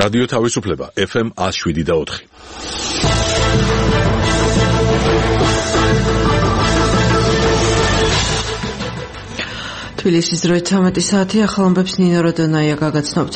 რადიო თავისუფლება FM 107.4. თბილისის დროით 13 საათი ახალამბებს ნინო როდონაია გაგაცნობთ.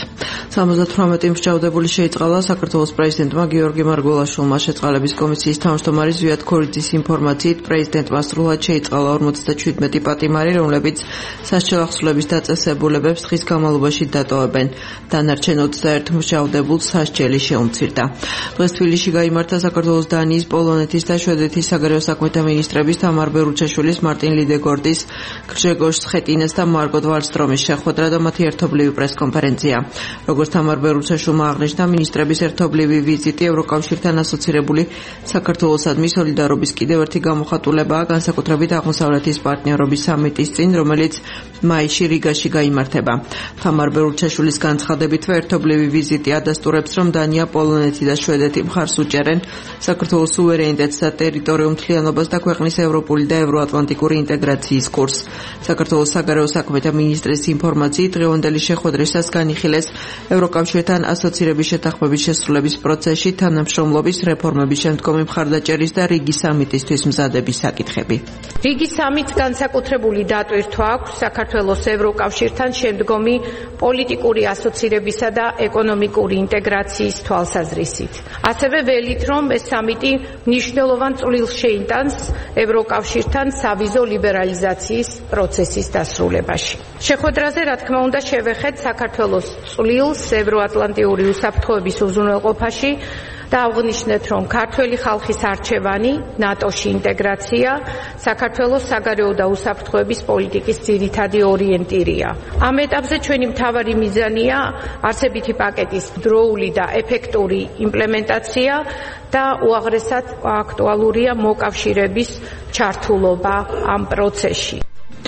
78 მსჯავრდებული შეიწყალა საქართველოს პრეზიდენტმა გიორგი მარგველაშვილმა შეწყალების კომისიის თავმჯდომარე ზვიად ქორიძის ინფორმაციით პრეზიდენტმა სრულად შეიწყალა 57 პატიმარი, რომლებიც სასჯელ ახსნილების დაწესებულებებს დღის განმავლობაში დატოვებენ. დანარჩენ 21 მსჯავრდებულს სასჯელი შეუმცირდა. დღეს თბილისში გაიმართა საქართველოს, დანიის, პოლონეთის და შვედეთის საგარეო საქმეთა მინისტრების თამარ ბერუჩაშვილის, მარტინ ლიდეგორდის, გრჟეგორ სხეტინას და მარგოთ ვალსტრომის შეხვედრა და მათი ერთობლივი პრესკონფერენცია. როგორც თამარ ბერუჩაშვილმა აღნიშნა, მინისტრების ერთობლივი ვიზიტი ევროკავშირთან ასოცირებული საქართველოსადმი სოლიდარობის კიდევ ერთი გამოხატულებაა, განსაკუთრებით აღმოსავლეთის პარტნიორობის სამიტის წინ, რომელიც მაისში რიგაში გაიმართება. თამარ ბერუჩაშვილის განცხადებითვე ერთობლივი ვიზიტი ადასტურებს, რომ დანია, პოლონეთი და შვედეთი მხარს უჭერენ საქართველოს სუვერენიტეტს და ტერიტორიულ მთლიანობას და ქვეყნის ევროპული და ევროატლანტიკური ინტეგრაციის კურსს. საქართველოს საგარეო საქმეთა მინისტრის ინფორმაციით, დღევანდელი შეხვედრისას განიხილეს ევროკავშირთან ასოცირების შეთანხმების შესრულების პროცესში თანამშრომლობის რეფორმების შემდგომი მხარდაჭერის და რიგის სამიტისთვის მზადების საკითხები. რიგის სამიტს განსაკუთრებული დატვირთვა აქვს საქართველოს ევროკავშირთან შემდგომი პოლიტიკური ასოცირებისა და ეკონომიკური ინტეგრაციის თვალსაზრისით. ასევე ველით, რომ ეს სამიტი მნიშვნელოვან წვლილს შეიტანს ევროკავშირთან სავიზო ლიბერალიზაციის პროცესის დასრულებაში. შეხვედრაზე, რა თქმა უნდა, შევეხეთ საქართველოს წვლილს ევროატლანტიური უსაფრთხოების უზრუნველყოფაში და აღნიშნეთ, რომ ქართველი ხალხის არჩევანი, ნატოში ინტეგრაცია, საქართველოს საგარეო და უსაფრთხოების პოლიტიკის ძირითადი ორიენტირია. ამ ეტაპზე ჩვენი მთავარი მიზანია არსებითი პაკეტის დროული და ეფექტური იმპლემენტაცია და უაღრესად აქტუალურია მოკავშირების ჩართულობა ამ პროცესში.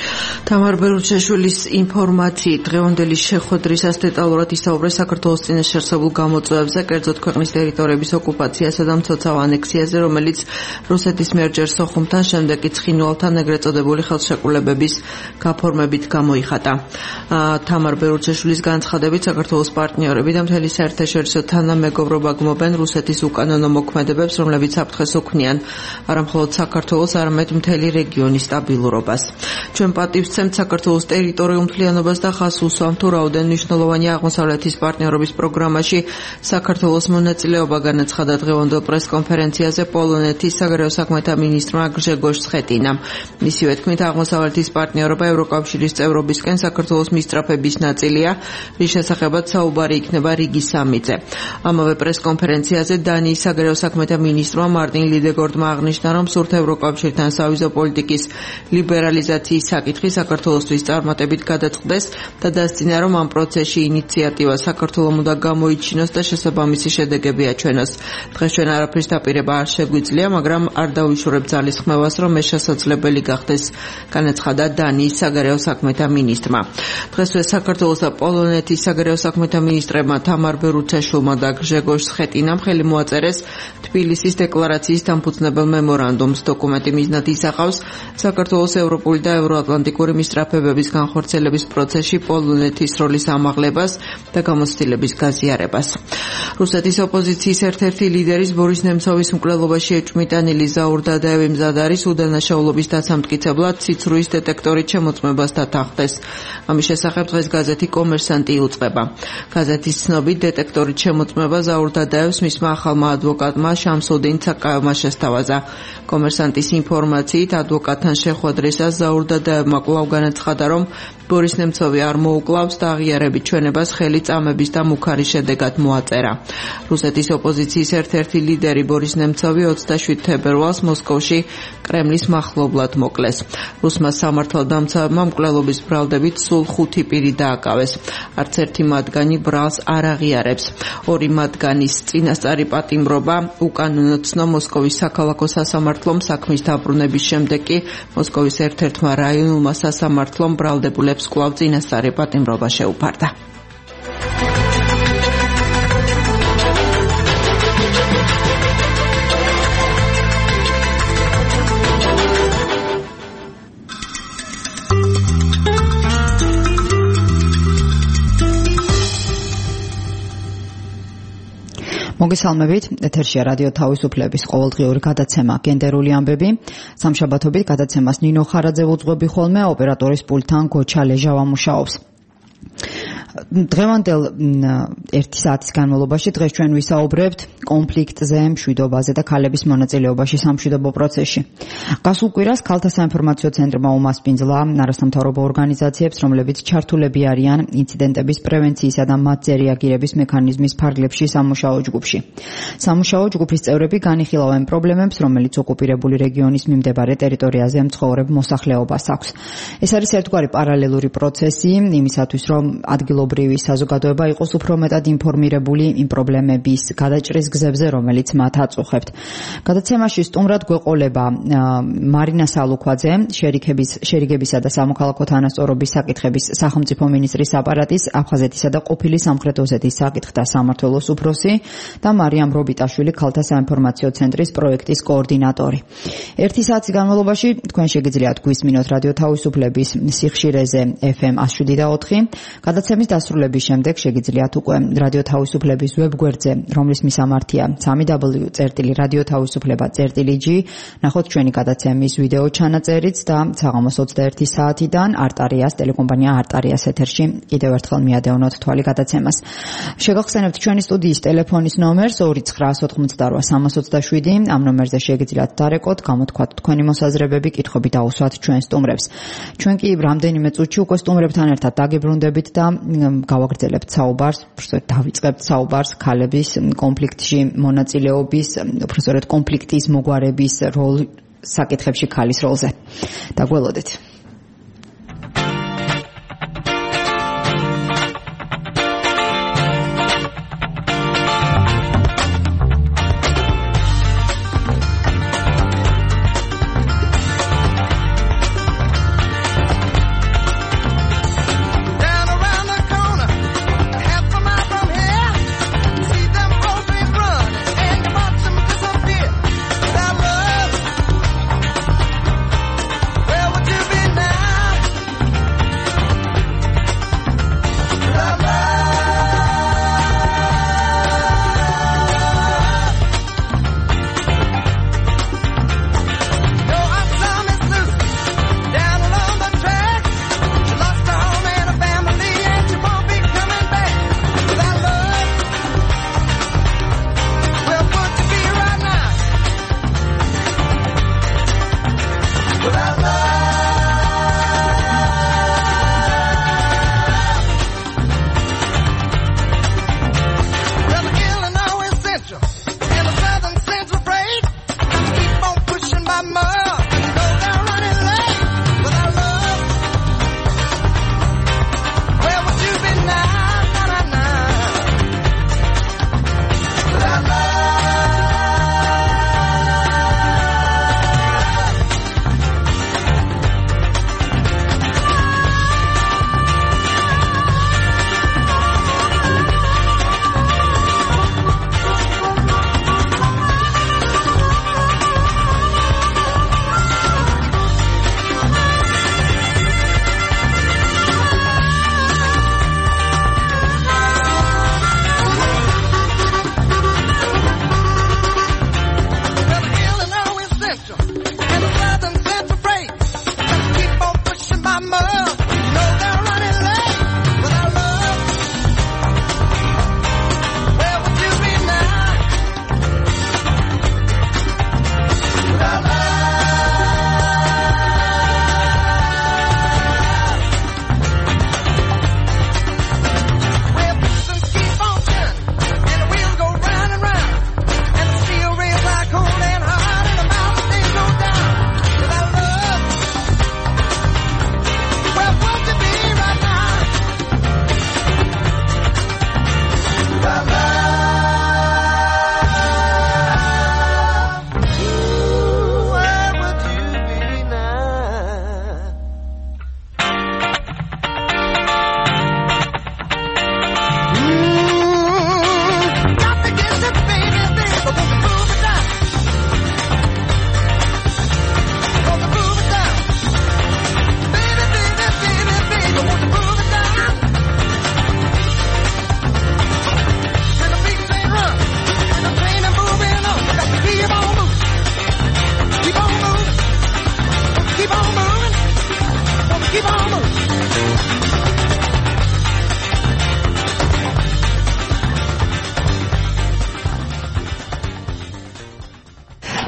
თამარ ბერუჩაშვილის ინფორმაციით, დღევანდელი შეხვედრისას დეტალურად ისაუბრეს საქართველოს წინაშე არსებულ გამოწვევებზე, კერძოდ ქვეყნის ტერიტორიების ოკუპაციასა და მცოცავ ანექსიაზე, რომელიც რუსეთის მიერ ჯერ სოხუმთან, შემდეგ კი ცხინვალთან ეგრეთ წოდებული ხელშეკრულებების გაფორმებით გამოიხატა. თამარ ბერუჩაშვილის განცხადებით, საქართველოს პარტნიორები და მთელი საერთაშორისო თანამეგობრობა გმობენ რუსეთის უკანონო მოქმედებებს, რომლებიც საფრთხეს უქმნიან არა მხოლოდ საქართველოს, არამედ მთელი რეგიონის სტაბილურობას. ჩვენ პატივს ვცემთ საქართველოს ტერიტორიულ მთლიანობას და ხაზს უსვამთ, თუ რაოდენ მნიშვნელოვანია აღმოსავლეთის პარტნიორობის პროგრამაში საქართველოს მონაწილეობა, განაცხადა დღევანდელ პრესკონფერენციაზე პოლონეთის საგარეო საქმეთა მინისტრმა გრჟეგორ სხეტინამ. მისივე თქმით, აღმოსავლეთის პარტნიორობა ევროკავშირის წევრობისკენ საქართველოს მისწრაფების ნაწილია, რის შესახებაც საუბარი იქნება რიგის სამიტზე. ამავე პრესკონფერენციაზე დანიის საგარეო საქმეთა მინისტრმა მარტინ ლიდეგორდმა აღნიშნა, რომ სურთ ევროკავშირთან სავიზო პოლიტიკის ლიბერალიზაციის საკითხი საქართველოსთვის წარმატებით გადაწყდეს და დასძინა, რომ ამ პროცესში ინიციატივა საქართველომ უნდა გამოიჩინოს და შესაბამისი შედეგები აჩვენოს. დღეს ჩვენ არაფრის დაპირება არ შეგვიძლია, მაგრამ არ დავიშურებ ძალისხმევას, რომ ეს შესაძლებელი გახდეს, განაცხადა დანიის საგარეო საქმეთა მინისტრმა. დღესვე საქართველოს და პოლონეთის საგარეო საქმეთა მინისტრებმა თამარ ბერუჩაშვილმა და გრჟეგორ სხეტინამ ხელი მოაწერეს თბილისის დეკლარაციის დამფუძნებელ მემორანდუმს. დოკუმენტი მიზნად ისახავს საქართველოს ევროპული და ევროატლანტიკური მისწრაფებების განხორციელების პროცესში პოლონეთის როლის ამაღლებას და გამოცდილების გაზიარებას. რუსეთის ოპოზიციის ერთ-ერთი ლიდერის ბორის ნემცოვის მკვლელობაში ეჭვმიტანილი ზაურ დადაევი მზად არის უდანაშაულობის დასამტკიცებლად ციცრუის დეტექტორით შემოწმებას დათანხმდეს. ამის შესახებ დღეს გაზეთი კომერსანტი იუწყება. გაზეთის ცნობით, დეტექტორით შემოწმება ზაურ დადაევს მისმა ახალმა ადვოკატმა შამსუდინ ცაკაევმა შესთავაზა. კომერსანტის ინფორმაციით, ადვოკატთან შეხვედრისას ზაურ დადაევმა კვლავ განაცხადა, რომ ბორის ნემცოვი არ მოუკლავს და აღიარებით ჩვენებას ხელი წამების და მუქარი შედეგად მოაწერა. რუსეთის ოპოზიციის ერთ-ერთი ლიდერი ბორის ნემცოვი 27 თებერვალს მოსკოვში კრემლის მახლობლად მოკლეს. რუსმა სამართალდამცავებმა მკვლელობის ბრალდებით სულ 5 პირი დააკავეს. არც ერთი მათგანი ბრალს არ აღიარებს. 2 მათგანის წინასწარი პატიმრობა უკანონოდ ცნო მოსკოვის საქალაქო სასამართლომ საქმის დაბრუნების შემდეგ კი მოსკოვის ერთ-ერთმა რაიონულმა სასამართლომ ბრალდებულებს კვლავ წინასწარი პატიმრობა შეუფარდა. მოგესალმებით, ეთერშია რადიო თავისუფლების ყოველდღიური გადაცემა გენდერული ამბები. სამშაბათობით გადაცემას ნინო ხარაძე უძღვები ხოლმე, ოპერატორის პულტთან გოჩა ლეჟავა მუშაობს. დღევანდელ 1 საათის განმავლობაში დღეს ჩვენ ვისაუბრებთ კონფლიქტზე, მშვიდობაზე და ქალების მონაწილეობაში სამშვიდობო პროცესში. გასულ კვირას ქალთა საინფორმაციო ცენტრმა უმასპინძლა არასამთავრობო ორგანიზაციებს, რომლებიც ჩართულები არიან ინციდენტების პრევენციისა და მათზე რეაგირების მექანიზმის ფარგლებში სამუშაო ჯგუფში. სამუშაო ჯგუფის წევრები განიხილავენ პრობლემებს, რომელიც ოკუპირებული რეგიონის მიმდებარე ტერიტორიაზე მცხოვრებ მოსახლეობას აქვს. ეს არის ერთგვარი პარალელური პროცესი იმისათვის, რომ ადგილობრივი საზოგადოება იყოს უფრო მეტად ინფორმირებული იმ პრობლემების გადაჭრის გზებზე, რომელიც მათ აწუხებთ. გადაცემაში სტუმრად გვეყოლება მარინა სალუქვაძე, შერიგებისა და სამოქალაქო თანასწორობის საკითხების სახელმწიფო მინისტრის აპარატის, აფხაზეთისა და ყოფილი სამხრეთ ოსეთის საკითხთა სამმართველოს უფროსი და მარიამ რობიტაშვილი, ქალთა საინფორმაციო ცენტრის პროექტის კოორდინატორი. 1 საათის განმავლობაში თქვენ შეგიძლიათ გვისმინოთ რადიო თავისუფლების სიხშირეზე FM 107.4. გადაცემის დასრულების შემდეგ შეგიძლიათ უკვე რადიო თავისუფლების ვებგვერდზე, რომლის მისამართია www.radiotavisufleba.gi ნახოთ ჩვენი გადაცემის ვიდეო ჩანაწერიც და საღამოს 21 საათიდან არტარიას ტელეკომპანია არტარიას ეთერში კიდევ ერთხელ მიადევნოთ თვალი გადაცემას. შეგახსენებთ ჩვენი სტუდიის ტელეფონის ნომერს 2988327. ამ ნომერზე შეგიძლიათ დარეკოთ, გამოთქვათ თქვენი მოსაზრებები, კითხვები დაუსვათ ჩვენ სტუმრებს. ჩვენ კი რამდენიმე წუთში უკვე სტუმრებთან ერთად დაგებრუნდებით და გავაგრძელებთ საუბარს, დავიწყებთ საუბარს ქალების კონფლიქტში მონაწილეობის, უბრალოდ კონფლიქტის მოგვარების საკითხებში ქალის როლზე. დაგველოდეთ. Where would you be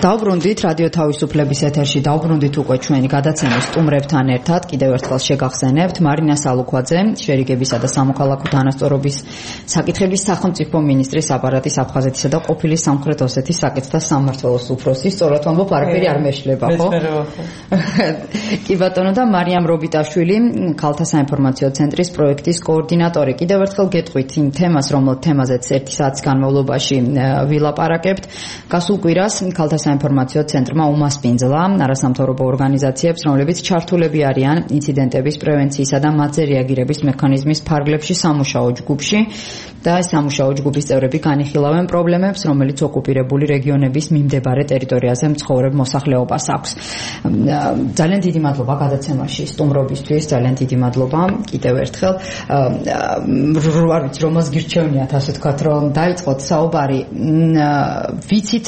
დავბრუნდით რადიო თავისუფლების ეთერში დავბრუნდით უკვე ჩვენი გადაცემის სტუმრებთან ერთად კიდევ ერთხელ შეგახსენებთ მარინა სალუქვაძე შერიგებისა და სამოქალაქო თანასწორობის საკითხების სახელმწიფო მინისტრის აპარატის აფხაზეთისა და ყოფილი სამხრეთ ოსეთის საკითხთა სამმართველოს უფროსი სწორად ვამბობ არაფერი არ მეშლება ხო კი ბატონო და მარიამ რობიტაშვილი ქალთა საინფორმაციო ცენტრის პროექტის კოორდინატორი კიდევ ერთხელ გეტყვით იმ თემას რომელ თემაზეც ერთი საათის განმავლობაში ვილაპარაკებთ გასულ კვირას ქალთა საინფორმაციო ცენტრმა უმასპინძლა არასამთავრობო ორგანიზაციებს, რომლებიც ჩართულები არიან ინციდენტების პრევენციისა და მათზე რეაგირების მექანიზმის ფარგლებში სამუშაო ჯგუფში და ეს სამუშაო ჯგუფის წევრები განიხილავენ პრობლემებს, რომელიც ოკუპირებული რეგიონების მიმდებარე ტერიტორიაზე მცხოვრებ მოსახლეობას აქვს. ძალიან დიდი მადლობა გადაცემაში სტუმრობისთვის, ძალიან დიდი მადლობა კიდევ ერთხელ. არ ვიცი რომელს გირჩევნიათ, ასე ვთქვათ, რომ დაიწყოთ საუბარი. ვიცით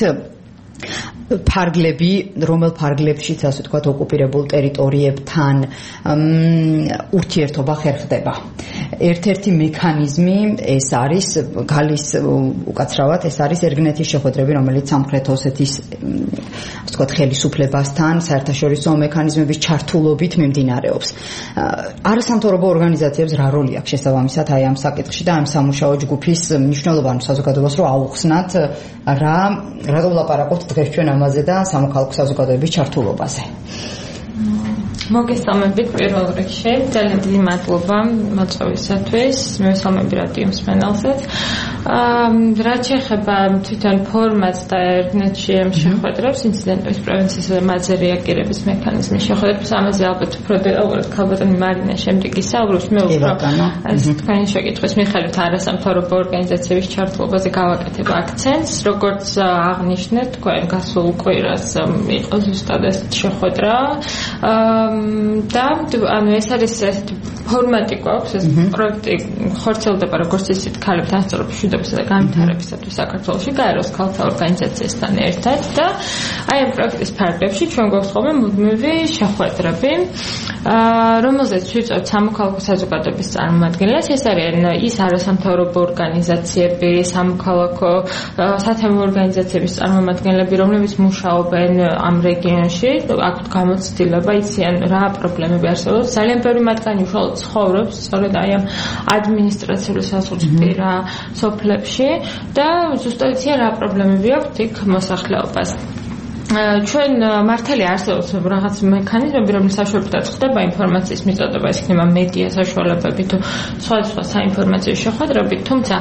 ფარგლები, რომელ ფარგლებშიც ასე ვთქვათ ოკუპირებულ ტერიტორიებთან ურთიერთობა ხერხდება. ერთ-ერთი მექანიზმი ეს არის გალის უკაცრავად ეს არის ერგნეთის შეხვედრები, რომელიც სამხრეთ ოსეთის ასე ვთქვათ ხელისუფლებასთან საერთაშორისო მექანიზმების ჩართულობით მიმდინარეობს. არასამთავრობო ორგანიზაციებს რა როლი აქვს შესაბამისად აი ამ საკითხში და ამ სამუშაო ჯგუფის მნიშვნელობა საზოგადოებას რომ აუხსნათ რატო ვლაპარაკობთ დღეს ჩვენ ამაზე და სამოქალაქო საზოგადოების ჩართულობაზე. მოგესალმებით პირველ რიგში, ძალიან დიდი მადლობა მოწვევისათვის, მივესალმები რადიო მსმენელსაც. რაც შეეხება თვითონ ფორმატს და ერგნეთში ამ შეხვედრებს, ინციდენტების პრევენციისა და მათზე რეაგირების მექანიზმის შეხვედრებს, ამაზე ალბათ უფრო დეტალურად ქალბატონი მარინა შემდეგ ისაუბრებს. მე უფრო ეს თქვენი შეკითხვის მიხედვით არასამთავრობო ორგანიზაციების ჩართულობაზე გავაკეთებ აქცენტს, როგორც აღნიშნეთ, თქვენ გასულ კვირას იყო ზუსტად ეს შეხვედრა. და ანუ ეს არის ესეთი ფორმატი გვაქვს, ეს პროექტი ხორციელდება როგორც ისეთ ქალებთან სწორობის მშვიდობისა და განვითარებისათვის საქართველოში გაეროს ქალთა ორგანიზაციასთან ერთად და აი ამ პროექტის ფარგლებში ჩვენ გვაქვს ხოლმე მუდმივი შეხვედრები, რომელზეც ვიწევთ სამოქალაქო საზოგადოების წარმომადგენლებს. ეს არიან ის არასამთავრობო ორგანიზაციები, სამოქალაქო სათემო ორგანიზაციების წარმომადგენლები, რომლებიც მუშაობენ ამ რეგიონში, აქვთ გამოცდილება, იციან რა პრობლემები არსებობს. ძალიან ბევრი მათგანი უშუალოდ ცხოვრობს სწორედ აი ამ ადმინისტრაციული საზღვრისპირა სოფლებში და ზუსტად იციან რა პრობლემები აქვს იქ მოსახლეობას. ჩვენ მართალია არსებობს რაღაც მექანიზმები, რომლის საშუალებითაც ხდება ინფორმაციის მიწოდება, ეს იქნება მედია საშუალებები თუ სხვადასხვა საინფორმაციო შეხვედრები, თუმცა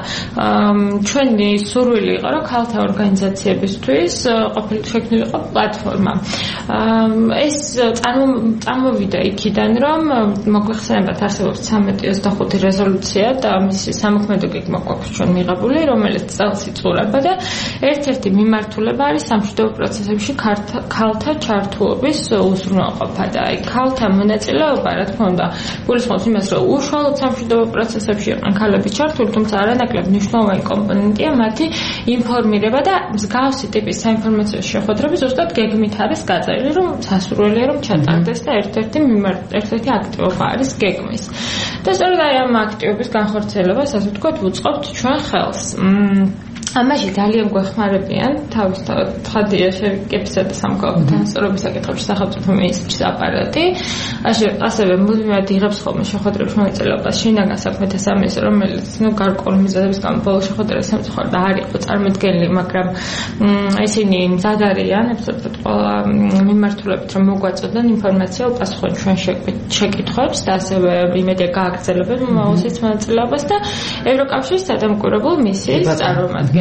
ჩვენი სურვილი იყო, რომ ქალთა ორგანიზაციებისთვის შექმნილიყო პლატფორმა. ეს წარმოვიდა იქიდან, რომ მოგვიხსენებათ არსებობს 1325 რეზოლუცია და მისი სამოქმედო გეგმა გვაქვს ჩვენ მიღებული, რომელიც წელს იწურება და ერთ-ერთი მიმართულება არის სამშვიდობო პროცესებში ქალთა ჩართულობის უზრუნველყოფა და აი ქალთა მონაწილეობა რა თქმა უნდა გულისხმობს იმას რომ უშუალოდ სამშვიდობო პროცესებში იყვნენ ქალები ჩართული, თუმცა არანაკლებ მნიშვნელოვანი კომპონენტია მათი ინფორმირება და მსგავსი ტიპის საინფორმაციო შეხვედრები ზუსტად გეგმით არის გაწერილი, რომ სასურველია რომ ჩატარდეს და ერთ-ერთი აქტივობა არის გეგმის. და სწორედ აი ამ აქტივობის განხორციელებას ასე ვთქვათ ვუწყობთ ჩვენ ხელს. ამაში ძალიან გვეხმარებიან თავისთავად ცხადია შევიკებისა და სამოქალაქო თანასწორობის საკითხებში სახელმწიფო მინისტრის აპარატი. ასევე მუდმივად იღებს ხოლმე შეხვედრების მონაწილეობას შინაგან საქმეთა სამინისტრო, რომელიც გარკვეული მიზეზების გამო ბოლო შეხვედრას ემთხვევა არ იყო წარმოდგენილი, მაგრამ ისინი მზად არიან აბსოლუტურად ყველა მიმართულებით რომ მოგვაწოდონ ინფორმაცია უპასუხონ ჩვენ შეკითხვებს და ასევე იმედია გააგრძელებენ მომავალშიც მონაწილეობას და ევროკავშირის სადამკვირვებლო მისიის წარმომადგენლები.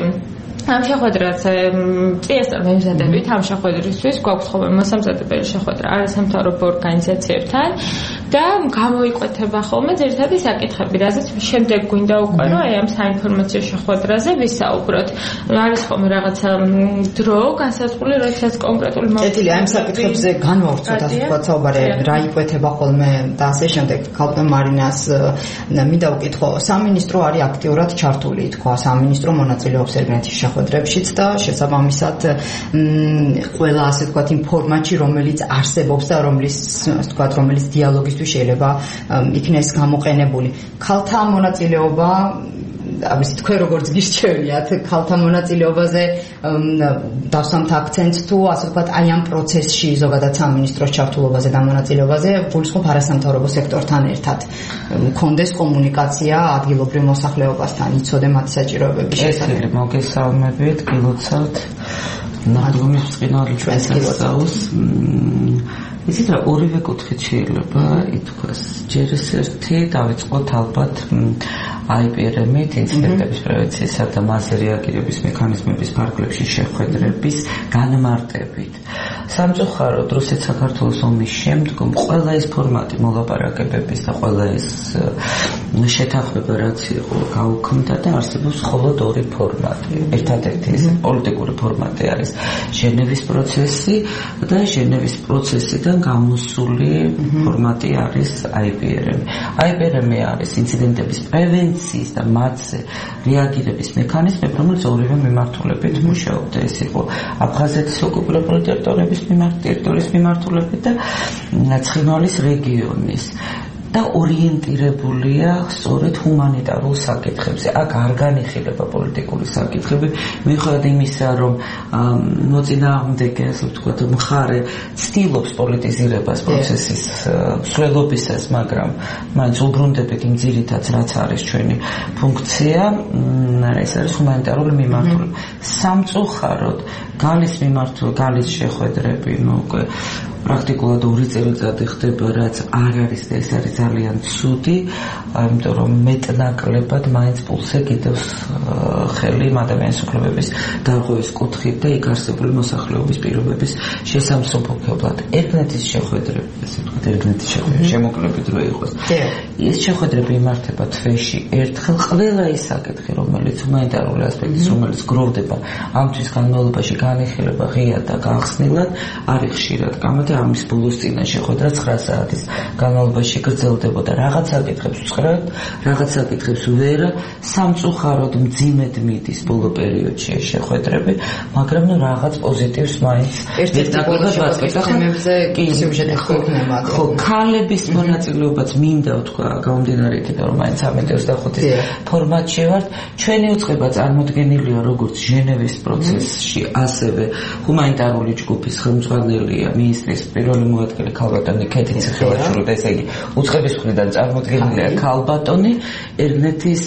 ამ შეხვედრაზე წიესწარ მემზადებით ამ შეხვედრისთვის გვაქვს ხოლმე მოსამზადებელი შეხვედრა არასამთავრობო ორგანიზაციებთან და გამოიკვეთება ხოლმე ძირითადი საკითხები, რაზეც შემდეგ გვინდა უკვე რომ აი ამ საინფორმაციო შეხვედრაზე ვისაუბროთ. არის ხოლმე რაღაცა დრო განსაზღვრული, როდესაც კონკრეტული მოვიდა ამ საკითხებზე განვავრცოთ, ასე ვთქვათ, საუბარი რა იკვეთება ხოლმე და ასე შემდეგ. ქალბატონ მარინას მინდა ვკითხო, სამინისტრო არის აქტიურად ჩართული, თქვა, სამინისტრო მონაწილეობს ერგნეთის შეხვედრებშიც და შესაბამისად ყველა ასე ვთქვათ იმ ფორმატში, რომელიც არსებობს და რომელიც დიალოგისთვის შეიძლება იქნეს გამოყენებული. ქალთა მონაწილეობა ამის თქვენ როგორც გიშჩევიათ ქალთა მონაწილეობაზე დავსვამთ აქცენტს თუ ასე ვთქვათ აი ამ პროცესში ზოგადად სამინისტროს ჩართულობაზე და მონაწილეობაზე გულისხმობ არასამთავრობო სექტორთან ერთად მქონდეს კომუნიკაცია ადგილობრივ მოსახლეობასთან იცოდე მათი საჭიროებების შესახებ მოგესალმებით გილოცავთ ნამდვილად წყინვალე ჩვენსაუს ისიც რა ორივე კუთხით შეიძლება ითქვას ჯერ ერთი დავიწყოთ ალბათ IPRM-ით ინციდენტების პრევენციისა და მასზე რეაგირების მექანიზმების ფარგლებში შეხვედრების განმარტებით სამწუხაროდ რუსეთ საქართველოს ომის შემდგომ ყველა ეს ფორმატი მოლაპარაკებების და ყველა ეს შეთანხმება რაც იყო გაუქმდა და არსებობს მხოლოდ ორი ფორმატი ერთადერთი ეს პოლიტიკური ფორმატი არის ჟენევის პროცესი და ჟენევის პროცესიდან გამოსული ფორმატი არის IPRM. IPRM არის ინციდენტების პრევენციის და მათზე რეაგირების მექანიზმები, რომელიც ორივე მიმართულებით მუშაობდა. ეს იყო აფხაზეთის ოკუპირებული ტერიტორიის მიმართულებით და ცხინვალის რეგიონის. და ორიენტირებულია სწორედ ჰუმანიტარულ საკითხებზე. აქ არ განიხილება პოლიტიკური საკითხები, მიუხედავად იმისა, რომ მოწინააღმდეგე, ასე ვთქვათ, მხარე ცდილობს პოლიტიზირებას პროცესის მსვლელობისას, მაგრამ მაინც უბრუნდებით იმ ძირითადს, რაც არის ჩვენი ფუნქცია, ეს არის ჰუმანიტარული მიმართულება. სამწუხაროდ, გალის შეხვედრები, უკვე პრაქტიკულად 2 წელიწადი ხდება, რაც არ არის და ეს არის ძალიან ცუდი, იმიტომ რომ მეტნაკლებად მაინც პულსზე კიდევს ხელი ადამიანის უფლებების დარღვევის კუთხით და იქ არსებული მოსახლეობის პირობების შესამსუბუქებლად. ერთგნეთის შეხვედრები, ასე ვთქვათ, ერთგნეთის შეხვედრები შემოკლებით რო იყოს. ეს შეხვედრები იმართება თვეში ერთხელ. ყველა ის საკითხი, რომელიც ჰუმანიტარული ასპექტის, რომელიც გროვდება ამთვის განმავლობაში განიხილება ღიად და გახსნილად, არის ხშირად გამო ამის ბოლოს წინა შეხვედრა 9 საათის განმავლობაში გრძელდებოდა. რაღაც საკითხებს ვწყვეტ, რაღაც საკითხებს ვერ, სამწუხაროდ მძიმედ მიდის ბოლო პერიოდში ეს შეხვედრები, მაგრამ ნუ რაღაც პოზიტივს მაინც ერთნაკლებად ვაწყვეტახემებზე სიუჟეტი ხდება. ხო, ქალების მონაწილეობაც მინდა ვთქვა, გამომდინარე იქიდან რომ მაინც 25-ის ფორმატში ვართ. ჩვენი უწყება წარმოდგენილია როგორც ჟენევის პროცესში, ასევე ჰუმანიტარული ჯგუფის ხელმძღვანელია მინისტრის პირველი მოადგილე ქალბატონი ქეთი ციხევაშვილი და ესე იგი უწყების მხრიდან წარმოდგენილია ქალბატონი ერთგნეთის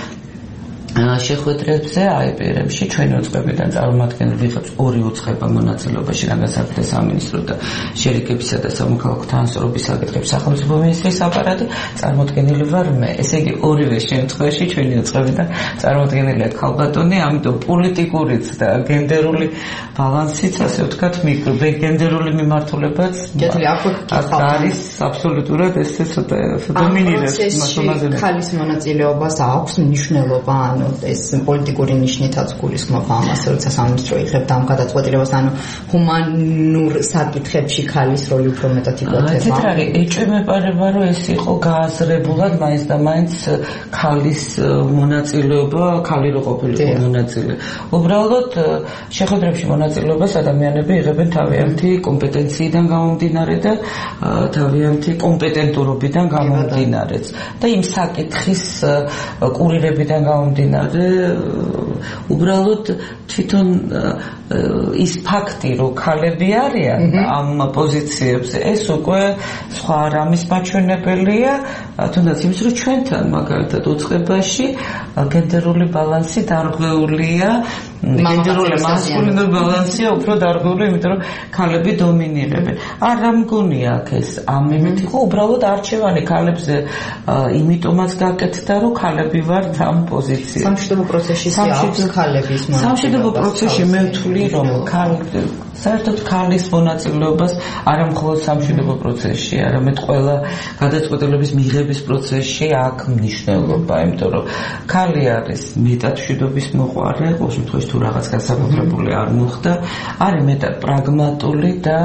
შეხვედრებზე IPRM-ში ჩვენი უწყებიდან წარმოადგენელი ვიღაც 2 უწყება მონაწილეობაში განსაკუთრებით სამინისტრო და შერიკებისა და სამოქალაქო თანასწორობის საკითხების სახელმწიფო მინისტრის აპარატი წარმოდგენილი ვარ მე. ესე იგი ორივე შემთხვევაში ჩვენი უწყებიდან წარმოდგენილია ქალბატონი, ამიტომ პოლიტიკურიც და გენდერული ბალანსიც, ასე ვთქვათ, გენდერული მიმართულებაც არის აბსოლუტურად ეს ცოტა დომინირებს მასზე. ქალის მონაწილეობას აქვს მნიშვნელობა ეს პოლიტიკური ნიშნითაც გულისხმობ ამას, როცა სამინისტრო იღებდა ამ გადაწყვეტილებას, ანუ ჰუმანურ საკითხებში ქალის როლი უფრო მეტად იკვეთება. თეთრი ეჭვმეპარება, რომ ეს იყო გააზრებულად მაინც და მაინც ქალის მონაწილეობა, ქალი რო ყოფილიყო მონაწილე. უბრალოდ შეხვედრებში მონაწილეობას ადამიანები იღებენ თავიანთი კომპეტენციიდან გამომდინარე და თავიანთი კომპეტენტურობიდან გამომდინარეც და იმ საკითხის კურირებიდან გამომდინარე უბრალოდ თვითონ ის ფაქტი, რომ ქალები არიან ამ პოზიციებზე, ეს უკვე სხვა რამის მაჩვენებელია, თუნდაც იმის, რომ ჩვენთან მაგალითად უწყებაში გენდერული ბალანსი დარღვეულია, გენდერული მასკულინური ბალანსია უფრო დარღვეული, იმიტომ რომ ქალები დომინირებენ. არ მგონია აქ ეს ამ იმით იყო, უბრალოდ არჩევანი ქალებზე იმიტომაც გაკეთდა, რომ ქალები ვართ ამ პოზიციაზე. სამშვიდობო პროცესში აქვს ქალების მონაწილეობა. სამშვიდობო პროცესში მე ვთვლი, რომ საერთოდ ქალის მონაწილეობას არა მხოლოდ სამშვიდობო პროცესში, არამედ ყველა გადაწყვეტილების მიღების პროცესში აქვს მნიშვნელობა, იმიტომ რომ ქალი არის მეტად მშვიდობის მოყვარე, ყოველ შემთხვევაში თუ რაღაც განსაკუთრებული არ მოხდა, არის მეტად პრაგმატული და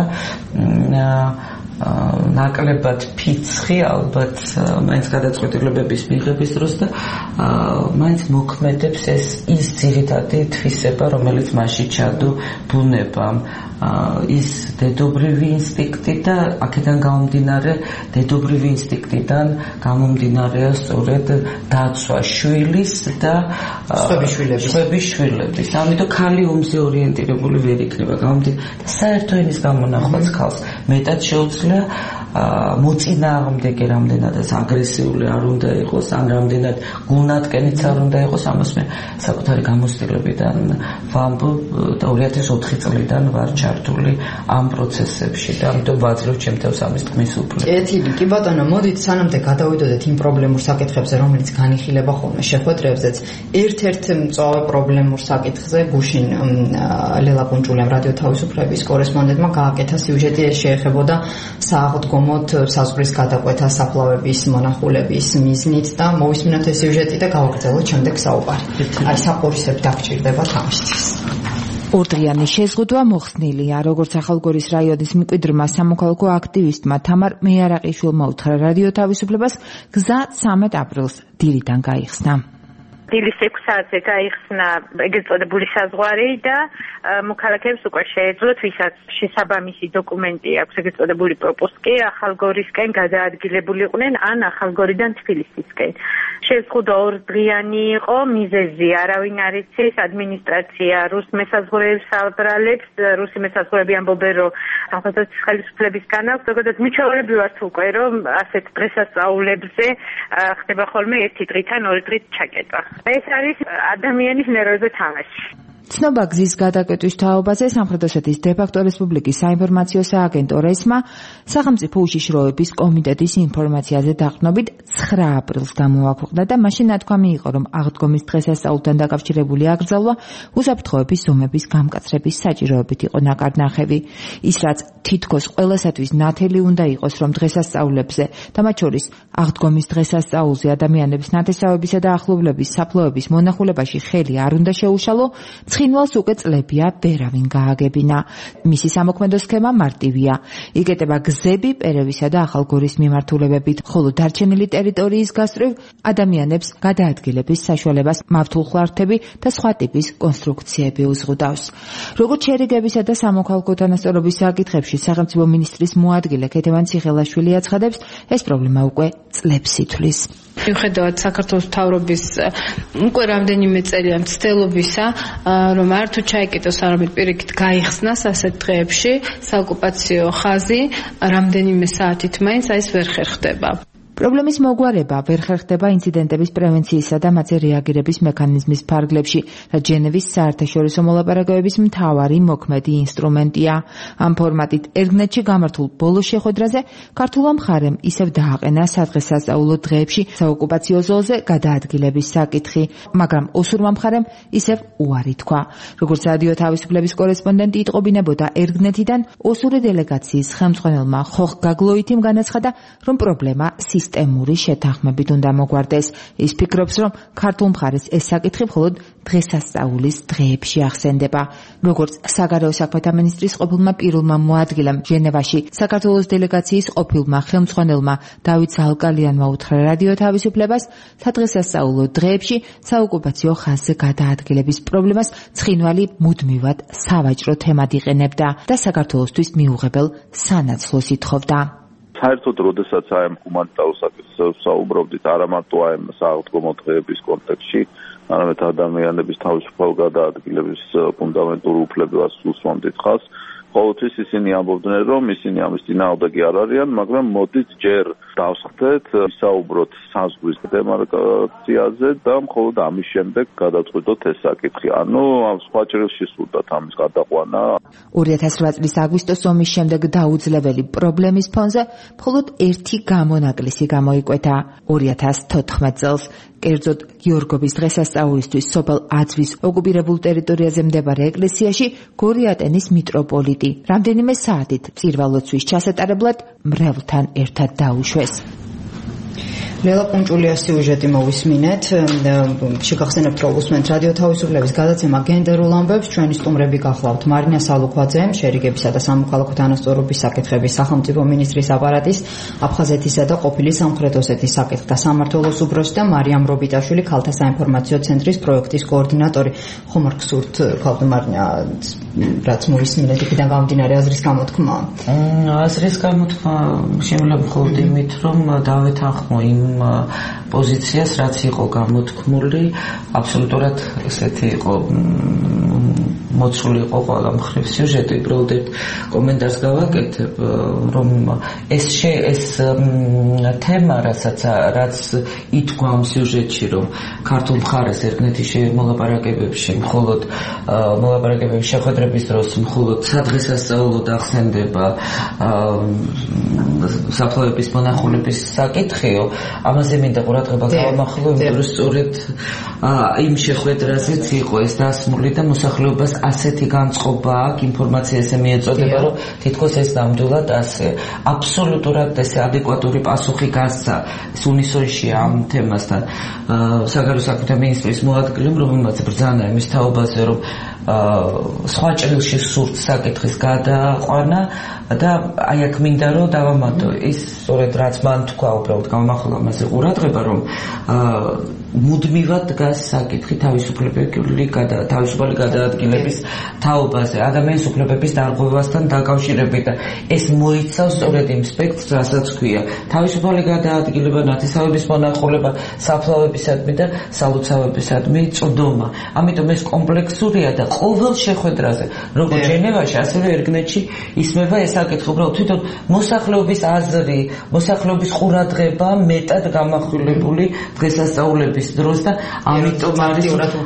ნაკლებად ფიცხი ალბათ მაინც გადაწყვეტილებების მიღების დროს და მაინც მოქმედებს ის ძირითადი თვისება, რომელიც მასში ჩადო ბუნებამ. ის დედობრივი ინსტინქტი და აქედან გამომდინარე დედობრივი ინსტინქტიდან გამომდინარეა სწორედ დაცვა შვილის და სხვების შვილების. ამიტომ ქალი ომზე ორიენტირებული ვერ იქნება გამომდინარე საერთო ენის გამონახვაც ხალხს მეტად შეუძლია მოწინააღმდეგე რამდენადაც აგრესიული არ უნდა იყოს, ან რამდენად გულნატკენიც არ უნდა იყოს, ამას მე საკუთარი გამოცდილებიდან ვამბობ და 2004 წლიდან ვარ ჩართული ამ პროცესებში და ამიტომ ვაძლევ ჩემთავს ამის თქმის უფლებას. ეთილი, კი ბატონო, მოდით სანამდე გადავიდოდეთ იმ პრობლემურ საკითხებზე, რომელიც განიხილება ხოლმე შეხვედრებზეც. ერთ-ერთ მწვავე პრობლემურ საკითხზე გუშინ ლელა კუნჭულიამ რადიო თავისუფლების კორესპონდენტმა გააკეთა სიუჟეტი, ეს შეეხებოდა სააღდგომოდ საზღვრის გადაკვეთა საფლავების მონახულების მიზნით და მოვისმინოთ ეს სიუჟეტი და გავაგრძელოთ შემდეგ საუბარი. აი საყურისები დაგჭირდებათ ამისთვის. ორდღიანი შეზღუდვა მოხსნილია, როგორც ახალგორის რაიონის მკვიდრმა სამოქალაქო აქტივისტმა თამარ მეარაყიშვილმა უთხრა რადიო თავისუფლებას, გზა 13 აპრილს დილიდან გაიხსნა. დილის 6 საათზე გაიხსნა ეგრეთ წოდებული საზღვარი და მოქალაქეებს უკვე შეეძლოთ, ვისაც შესაბამისი დოკუმენტი აქვს, ეგრეთ წოდებული პროპუსკი, ახალგორისკენ გადაადგილებული იყვნენ ან ახალგორიდან თბილისისკენ. შეზღუდვა ორდღიანი იყო, მიზეზი არავინ არ იცის, ადმინისტრაცია რუს მესაზღვრეებს აბრალებს, რუსი მესაზღვრეები ამბობენ, რომ სახელმწიფო ხელისუფლებისგან აქვს, ზოგადად მიჩვეულები ვართ უკვე, რომ ასეთ დღესასწაულებზე ხდება ხოლმე ერთი დღით ან ორი დღით ჩაკეტვა. ეს არის ადამიანის ნერვებზე თამაში. ცნობა გზის გადაკვეთის თაობაზე სამხრეთ ოსეთის დე-ფაქტო რესპუბლიკის საინფორმაციო სააგენტო რესმა სახელმწიფო უშიშროების კომიტეტის ინფორმაციაზე დაყრდნობით 9 აპრილს გამოაქვეყნა და მაშინ ნათქვამი იყო, რომ აღდგომის დღესასწაულთან დაკავშირებული აკრძალვა უსაფრთხოების ზომების გამკაცრების საჭიროებით იყო ნაკარნახევი. ის რაც თითქოს ყველასათვის ნათელი უნდა იყოს, რომ დღესასწაულებზე და მათ შორის აღდგომის დღესასწაულზე ადამიანების ნათესავებისა და ახლობლების საფლავების მონახულებაში ხელი არ უნდა შეუშალო, ცხინვალს უკვე წლებია ვერავინ გააგებინა. მისი სამოქმედო სქემა მარტივია. იკეტება გზები პერევისა და ახალგორის მიმართულებებით, ხოლო დარჩენილი ტერიტორიის გასწვრივ ადამიანებს გადაადგილების საშუალებას მავთულხლართები და სხვა ტიპის კონსტრუქციები უზღუდავს. როგორც შერიგებისა და სამოქალაქო თანასწორობის საკითხებში სახელმწიფო მინისტრის მოადგილე ქეთევან ციხელაშვილი აცხადებს, ეს პრობლემა უკვე წლებს ითვლის. მიუხედავად საქართველოს მთავრობის უკვე რამდენიმე წელია მცდელობისა, რომ არ თუ ჩაიკეტოს, არამედ პირიქით გაიხსნას ასეთ დღეებში საოკუპაციო ხაზი, რამდენიმე საათით მაინც ეს ვერ ხერხდება. პრობლემის მოგვარება ვერ ხერხდება ინციდენტების პრევენციისა და მათზე რეაგირების მექანიზმის ფარგლებში, რაც ჟენევის საერთაშორისო მოლაპარაკებების მთავარი მოქმედი ინსტრუმენტია. ამ ფორმატით ერთგნეთში გამართულ ბოლო შეხვედრაზე ქართულმა მხარემ ისევ დააყენა სადღესასწაულო დღეებში საოკუპაციო ზოლზე გადაადგილების საკითხი, მაგრამ ოსურმა მხარემ ისევ უარი თქვა. როგორც რადიო თავისუფლების კორესპონდენტი იტყობინებოდა ერთგნეთიდან, ოსური დელეგაციის ხელმძღვანელმა ხოხ გაგლოითიმ განაცხადა, რომ პრობლემა სისტემური შეთანხმებით უნდა მოგვარდეს. ის ფიქრობს, რომ ქართულ მხარეს ეს საკითხი მხოლოდ დღესასწაულის დღეებში ახსენდება. როგორც საგარეო საქმეთა მინისტრის ყოფილმა პირველმა მოადგილემ ჟენევაში საქართველოს დელეგაციის ყოფილმა ხელმძღვანელმა დავით ზალკალიანმა უთხრა რადიო თავისუფლებას, სადღესასწაულო დღეებში საოკუპაციო ხაზზე გადაადგილების პრობლემას ცხინვალი მუდმივად სავაჭრო თემად იყენებდა და საქართველოსთვის მიუღებელ სანაცვლოს ითხოვდა. საერთოდ, როდესაც აი ამ ჰუმანიტარულ საკითხებზე საუბრობდით, არა მარტო აი ამ სააღდგომო დღეების კონტექსტში, არამედ ადამიანების თავისუფალ გადაადგილების ფუნდამენტურ უფლებებას უსვამდით ხაზს, ყოველთვის ისინი ამბობდნენ, რომ ისინი ამის წინააღმდეგი არ არიან, მაგრამ მოდით ჯერ დავსხდეთ, ვისაუბროთ საზღვრის დემარკაციაზე და მხოლოდ ამის შემდეგ გადაწყვეტოთ ეს საკითხი. ანუ ამ სხვა ჭრილში სურდათ ამის გადაყვანა. 2008 წლის აგვისტოს ომის შემდეგ დაუძლეველი პრობლემის ფონზე მხოლოდ ერთი გამონაკლისი გამოიკვეთა 2014 წელს. კერძოდ გიორგობის დღესასწაულისთვის სოფელ აძვის ოკუპირებულ ტერიტორიაზე მდებარე ეკლესიაში გორიატენის მიტროპოლიტი რამდენიმე საათით წირვალოცვის ჩასატარებლად მრევლთან ერთად დაუშვეს. ლელა კუნჭულიას სიუჟეტი მოვისმინეთ. შეგახსენებთ, რომ უსმენთ რადიო თავისუფლების გადაცემა გენდერულ ამბებს. ჩვენი სტუმრები გახლავთ მარინა სალუქვაძე, შერიგებისა და სამოქალაქო თანასწორობის საკითხების სახელმწიფო მინისტრის აპარატის აფხაზეთისა და ყოფილი სამხრეთ ოსეთის საკითხთა სამმართველოს უფროსი და მარიამ რობიტაშვილი, ქალთა საინფორმაციო ცენტრის პროექტის კოორდინატორი. ხომ არ გსურთ, ქალთა მარინა, რაც მოისმინეთ იქიდან გამომდინარე აზრის გამოთქმა? აზრის გამოთქმა შემიძლია მხოლოდ იმით, რომ დავეთანხმო იმ პოზიციას, რაც იყო გამოთქმული, აბსოლუტურად ესეთი იყო მოცული იყო ყველა მხრივ სიუჟეტი, უბრალოდ ერთ კომენტარს გავაკეთებ, რომ ეს თემა, რაც ითქვა ამ სიუჟეტში, რომ ქართულ მხარეს ერთნეთის მოლაპარაკებებში, მხოლოდ მოლაპარაკებების შეხვედრების დროს, მხოლოდ სადღესასწაულოდ ახსენდება საფლავების მონახულების საკითხიო, ამაზე მინდა ყურადღება გავამახვილო, იმიტომ რომ სწორედ იმ შეხვედრაზეც იყო ეს დასმული და მოსახლეობას ასეთი განწყობა აქვს, ინფორმაცია ესე მიეწოდება, რომ თითქოს ეს ნამდვილად ასე აბსოლუტურად ესე ადეკვატური პასუხი გასცა უნისოში ამ თემასთან საგარეო საქმეთა მინისტრის მოადგილემ, რომელმაც ბრძანა იმის თაობაზე, რომ სხვა ჭრილში სურთ საკითხის გადაყვანა და აი აქ მინდა რომ დავამატო ის სწორედ რაც მან თქვა, უბრალოდ გამახვილა ამაზე ყურადღება, რომ მუდმივად დგას საკითხი თავისუფალი გადაადგილების თაობაზე, ადამიანის უფლებების დარღვევასთან დაკავშირებით და ეს მოიცავს სწორედ იმ სპექტრს, რასაც ქვია თავისუფალი გადაადგილება, ნათესავების მონახულება, საფლავებისადმი და სალოცავებისადმი წვდომა. ამიტომ ეს კომპლექსურია და ყოველ შეხვედრაზე, როგორც ჟენევაში, ასევე ერგნეთში ისმება ეს საკითხი, უბრალოდ თვითონ მოსახლეობის აზრი, მოსახლეობის ყურადღება მეტად გამახვილებული დღესასწაულების დროს და ამიტომ არის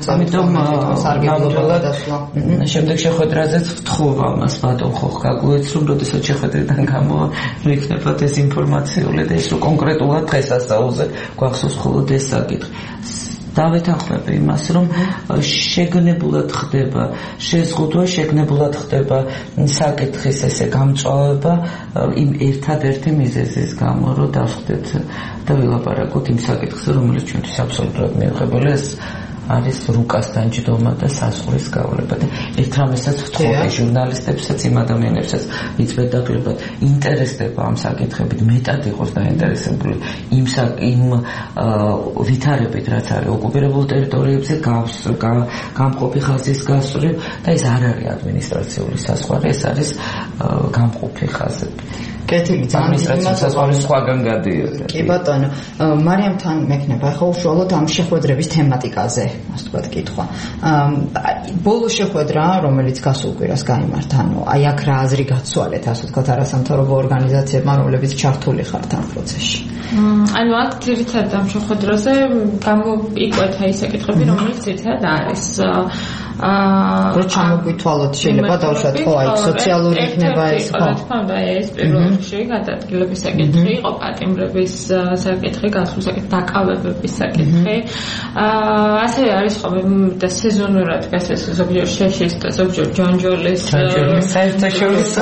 შემდეგ შეხვედრაზეც ვთხოვა მას ბატონ ხოხ გაგუეც, რომ როდესაც შეხვედრიდან გამოვა იქნება დეზინფორმაციული და ის კონკრეტულად დღესასწაულზე გვახსოვს მხოლოდ ეს საკითხი. დავეთანხმებ იმას, რომ შეგნებულად ხდება შეზღუდვა, შეგნებულად ხდება საკითხის ესე გამწვავება იმ ერთადერთი მიზეზის გამო, რომ დავხვდეთ და ვილაპარაკოთ იმ საკითხზე, რომელიც ჩვენთვის აბსოლუტურად მიუღებელია, ეს არის რუკასთან ჯდომა და საზღვრის გავლება და ერთ რამესაც ვთხოვე ჟურნალისტებსაც, იმ ადამიანებსაც, ვინც მეტაკლებად ინტერესდება ამ საკითხებით, მეტად იყოს დაინტერესებული იმ ვითარებით, რაც არის ოკუპირებულ ტერიტორიებზე გამყოფი ხაზის გასწვრივ და ეს არ არის ადმინისტრაციული საზღვარი, ეს არის გამყოფი ხაზები. კეთილი, ძალიან სხვაგან გადიოდა. კი ბატონო, მარიამთან მექნება ახლა უშუალოდ ამ შეხვედრების თემატიკაზე, ასე ვთქვათ, კითხვა. ბოლო შეხვედრა, რომელიც გასულ კვირას გაიმართა, აი აქ რა აზრი გაცვალეთ, ასე ვთქვათ, არასამთავრობო ორგანიზაციებმა, რომლებიც ჩართული ხართ ამ პროცესში? აქ ძირითადად ამ შეხვედრაზე გამოიკვეთა ის საკითხები, რომელიც ძირითადად არის რო ჩამოგვითვალოთ შეიძლება დავუშვათ ხო აი სოციალური იქნება ეს ხო რა თქმა უნდა ეს პირველ რიგში გადაადგილების საკითხი იყო პატიმრების საკითხი გასულ საკითხი დაკავებების საკითხი ასევე არის ხო და სეზონურად გასეს ზოგჯერ შეშის და ზოგჯერ ჯონჯოლის საერთაშორისო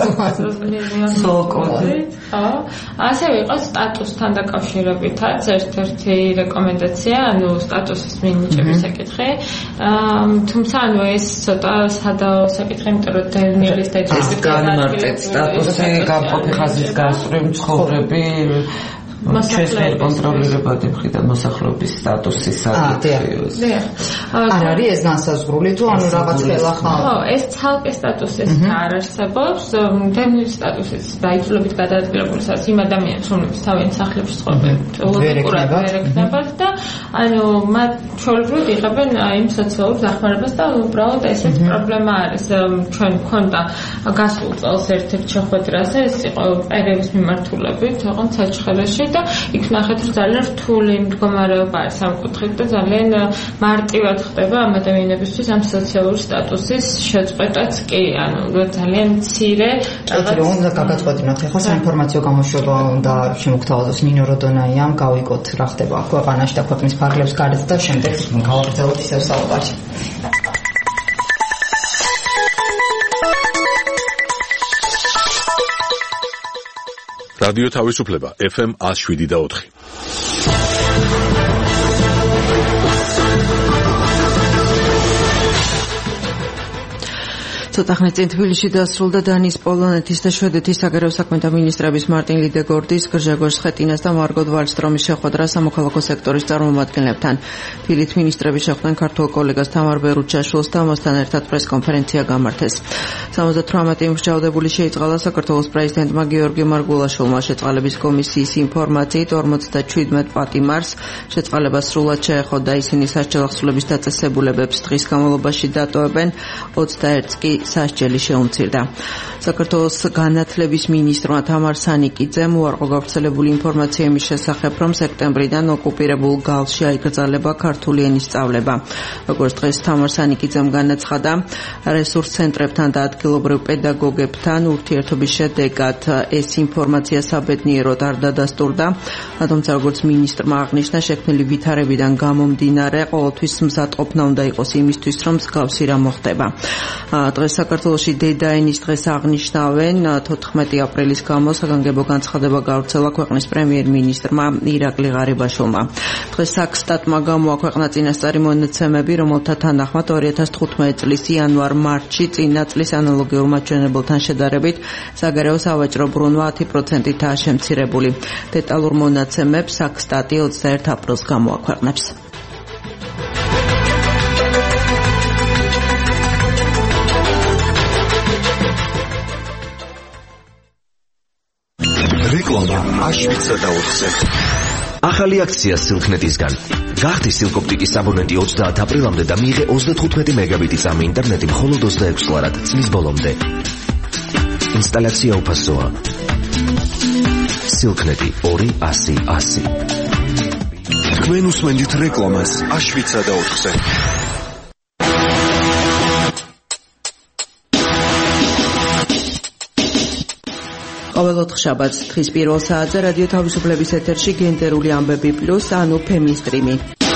სოკოდი ასევე იყო სტატუსთან დაკავშირებითაც ერთ-ერთი რეკომენდაცია ანუ სტატუსის მინიჭების საკითხი თუმცა ანუ ეს ცოტა სადაო საკითხი, იმიტომ რომ დევნილის ეს განმარტეთ სტატუსი გამყოფი ხაზის გასწვრივ მცხოვრები ჩვენს კონტროლირებადი მხრიდან მოსახლეობის სტატუსის საკითხი. არ არის ეს განსაზღვრული თუ ანუ რაღაც ხელახლა? ხო, ეს ცალკე სტატუსი არ არსებობს. დევნილის სტატუსის დაიწყებით გადაადგილებული სადაც იმ ადამიანებს, რომლებიც თავიანთ სახლებში ცხოვრობენ, ლოგიკურად ვერ ექნებათ და ანუ მათ ჩვეულებრივ იღებენ იმ სოციალურ დახმარებას და უბრალოდ ესეთი პრობლემა არის. ჩვენ გვქონდა გასულ წელს ერთ-ერთ შეხვედრაზე, ეს იყო პერევის მიმართულებით, ოღონდ საჩხერეში და იქ ნახეთ რომ ძალიან რთული მდგომარეობა არის ამ კუთხით და ძალიან მარტივად ხდება ამ ადამიანებისთვის ამ სოციალური სტატუსის შეწყვეტაც კი ანუ ძალიან მცირე რაღაც უნდა გაგაწყვეტინოთ ახლა საინფორმაციო გამოშვება უნდა შემოგთავაზოს ნინო როდონაიამ გავიკოთ რა ხდება ქვეყანაში და ქვეყნის ფარგლებს გარეთ და შემდეგ გავაგრძელოთ ისევ საუბარი რადიო თავისუფლება FM 107.4. ცოტა ხნის წინ თბილისში დასრულდა დანიის, პოლონეთის და შვედეთის საგარეო საქმეთა მინისტრების მარტინ ლიდეგორდის, გრჟეგორ სხეტინას და მარგოთ ვალსტრომის შეხვედრა სამოქალაქო სექტორის წარმომადგენლებთან. დილით მინისტრები შეხვდნენ ქართულ კოლეგას თამარ ბერუჩაშვილს და მასთან ერთად პრესკონფერენცია გამართეს. 78 მსჯავრდებული შეიწყალა საქართველოს პრეზიდენტმა გიორგი მარგულაშვილმა შეწყალების კომისიის ინფორმაციით 57 პატიმარს შეწყალება სრულად შეეხო და ისინი სასჯელ ახსულების დაწესებულებებს დღის განმავლობაში დატოვებენ, 21 კი სასჯელი შეუმცირდა. საქართველოს განათლების მინისტრმა თამარ სანიკიძემ უარყო გავრცელებული ინფორმაცია იმის შესახებ, რომ სექტემბრიდან ოკუპირებულ გალში აიკრძალება ქართული ენის სწავლება. როგორც დღეს თამარ სანიკიძემ განაცხადა, რესურს ცენტრებთან და ადგილობრივ პედაგოგებთან ურთიერთობის შედეგად ეს ინფორმაცია საბედნიეროდ არ დადასტურდა, თუმცა როგორც მინისტრმა აღნიშნა, შექმნილი ვითარებიდან გამომდინარე ყოველთვის მზადყოფნა უნდა იყოს იმისთვის, რომ მსგავსი რა მოხდება. დღეს საქართველოში დედაენის დღეს აღნიშნავენ 14 აპრილის გამო საგანგებო განცხადება გავრცელა ქვეყნის პრემიერ-მინისტრმა ირაკლი ღარიბაშვილმა. დღეს საქსტატმა გამოაქვეყნა წინასწარი მონაცემები, რომელთა თანახმად 2015 წლის იანვარ-მარტში წინა წლის ანალოგიურ მაჩვენებელთან შედარებით საგარეო სავაჭრო ბრუნვა 10%-ითაა შემცირებული. დეტალურ მონაცემებს საქსტატი 21 აპრილს გამოაქვეყნებს. რეკლამა აშვიცა და 4-ზე. ახალი აქცია სილქნეტისგან. გახდი სილკოპტიკის აბონენტი 30 აპრილამდე და მიიღე 35 მეგაბიტი წამი ინტერნეტი მხოლოდ 26 ლარად წლის ბოლომდე. ინსტალაცია უფასოა. სილქნეტი 200. თქვენ უსმენთ რეკლამას აშვიცა და 4-ზე. ყოველ ოთხშაბათს დღის პირველ საათზე რადიო თავისუფლების ეთერში გენდერული ამბები პლუს, ანუ ფემინსტრიმი.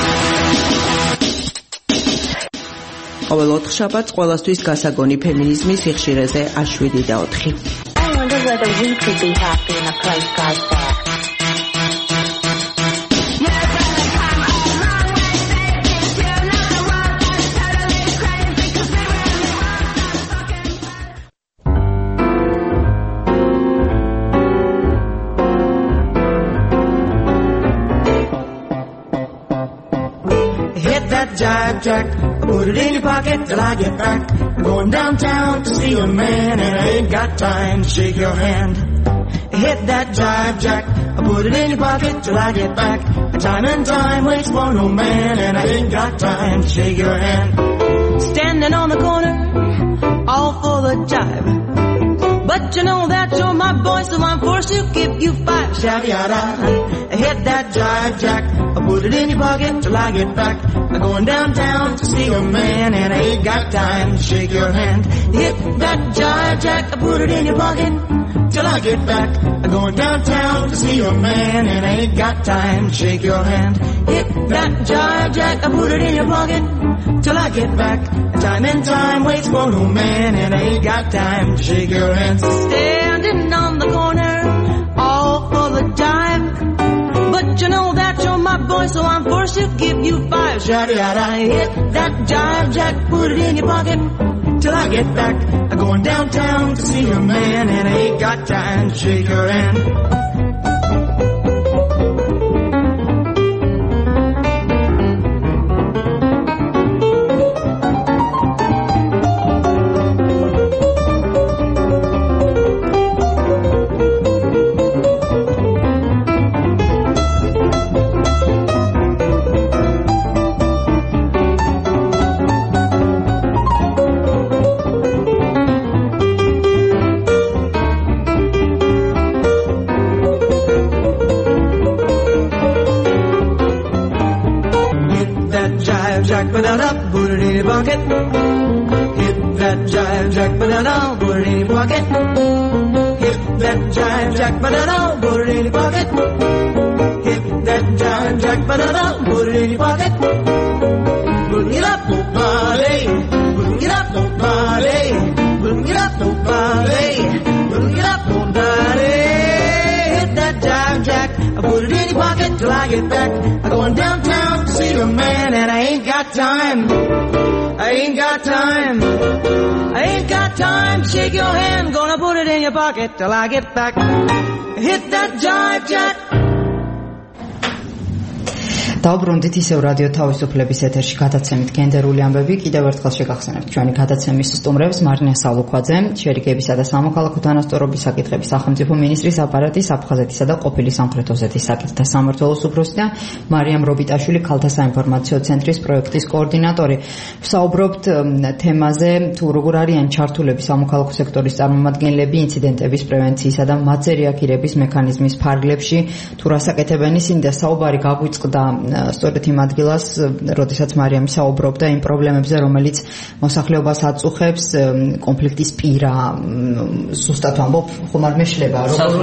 ყოველ ოთხშაბათს ყველასთვის გასაგონი ფემინიზმის სიხშირეზე A7 და 4. I wonder whether we could be happy in a place like that. Jive jack, put it in your pocket till I get back. I'm going downtown to see a man and I ain't got time to shake your hand. Hit that jive jack, put it in your pocket till I get back. Time and time waits for no man and I ain't got time to shake your hand. Standing on the corner, all full of jive. But you know that you're my boy, so I'm forced to give you 5. Shabby-yada. Hit that jive jack, put it in your pocket till I get back. I'm going downtown to see a man and I ain't got time to shake your hand. Hit that jive jack, put it in your pocket till I get back. I'm going downtown to see a man and I ain't got time to shake your hand. Hit that jive jack, put it in your pocket till I get back. Time and time waits for no man and I ain't got time to shake your hand. Standing on the corner, all full of jive. But you know that you're my boy, so I'm forced to give you 5. Shawty-yada, hit that jive jack, put it in your pocket till I get back. I'm going downtown to see a man and I ain't got time to shake your hand. Put it in your pocket. Hit that jive jack, banana, put it in your pocket. Hit that jive jack, banana, put it in your pocket. Hit that jive jack, banana, put it in your pocket. Bring it up, nobody. Bring it up, nobody. Bring it up, nobody. Bring it up, nobody. Hit that jive jack, I put it in your pocket till I get back. I'm going downtown to see a man and I ain't got got time. I ain't got time. I ain't got time. Shake your hand, gonna put it in your pocket till I get back. Hit that jive jack. დავბრუნდით ისევ რადიო თავისუფლების ეთერში გადაცემით გენდერული ამბები. კიდევ ერთხელ შეგახსენებთ ჩვენი გადაცემის სტუმრებს მარინე სალუქვაძე, შერიგებისა და სამოქალაქო თანასწორობის საკითხების სახელმწიფო მინისტრის აპარატის აფხაზეთისა და ყოფილი სამხრეთ ოსეთის საკითხთა სამმართველოს უფროსი და მარიამ რობიტაშვილი ქალთა საინფორმაციო ცენტრის პროექტის კოორდინატორი. ვსაუბრობთ თემაზე, თუ როგორ არიან ჩართულები სამოქალაქო სექტორის წარმომადგენლები ინციდენტების პრევენციისა და მათზე რეაგირების მექანიზმის ფარგლებში, თუ რასაკეთებენ ისინი და საუბარი გაგვიწყდა სწორედ იმ ადგილას, როდესაც მარიამი საუბრობდა იმ პრობლემებზე, რომელიც მოსახლეობას აწუხებს, კონფლიქტის პირა, ზუსტად ვამბობ, ხომ არ მეშლება,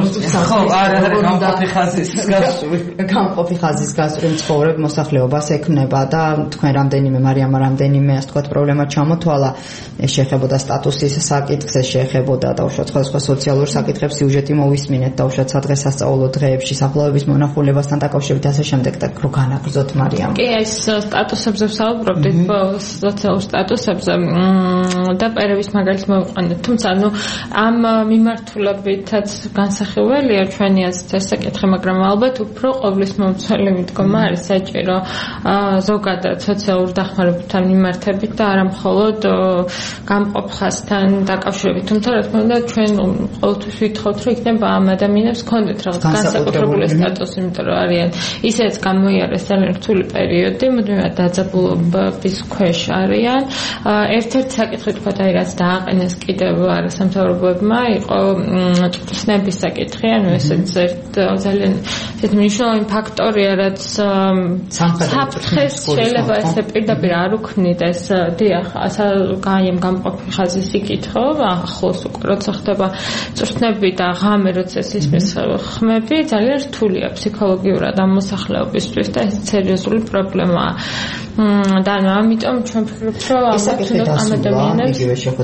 გამყოფი ხაზის გასწვრივ ცხოვრებ მოსახლეობას ექნება და თქვენ მარიამა რამდენიმე, ასე ვთქვათ, პრობლემა ჩამოთვალა, შეეხებოდა სტატუსის საკითხს, შეეხებოდა დაუშვათ სხვადასხვა სოციალურ საკითხებს, სიუჟეტი მოვისმინეთ დაუშვათ სადღესასწაულო დღეებში საფლავების მონახულებასთან დაკავშირებით ასე შემდეგ და განაგრძოთ მარიამ. კი, ეს სტატუსებზე ვსაუბრობდით, სოციალურ სტატუსებზე და პერების მაგალითს მოვიყვანეთ. თუმცა, ამ მიმართულებითაც განსახილველია ჩვენი აზრით ეს საკითხი, მაგრამ ალბათ უფრო ყოვლის მომცველი მიდგომა არის საჭირო ზოგადად სოციალურ დახმარებებთან მიმართებით და არა მხოლოდ გამყოფ ხაზთან დაკავშირებით. თუმცა, რა თქმა უნდა, ჩვენ ყოველთვის ვითხოვთ, რომ იქნება ამ ადამიანებს ჰქონდეთ რაღაც განსაკუთრებული სტატუსი, იმიტომ რომ არიან ისეც გამოიარეს ძალიან რთული პერიოდი, მუდმივად დაძაბულობის ქვეშ არიან. ერთ-ერთი საკითხი თქვა, რაც დააყენეს კიდევ სამთავრობოებმა, იყო წვრთნების საკითხი, ანუ ესეც ძალიან მნიშვნელოვანი ფაქტორია, რაც საფრთხეს შეიძლება ესე პირდაპირ არ უქმნიდეს. დიახ, გამყოფი ხაზის საკითხო, ახლოს უკვე როცა ხდება წვრთნები და ღამე როცა ისმის ხმები, ძალიან რთულია ფსიქოლოგიურად ამ მოსახლეობისთვის და ეს სერიოზული პრობლემაა. და ამიტომ ჩვენ ვფიქრობთ, რომ ამ ადამიანებს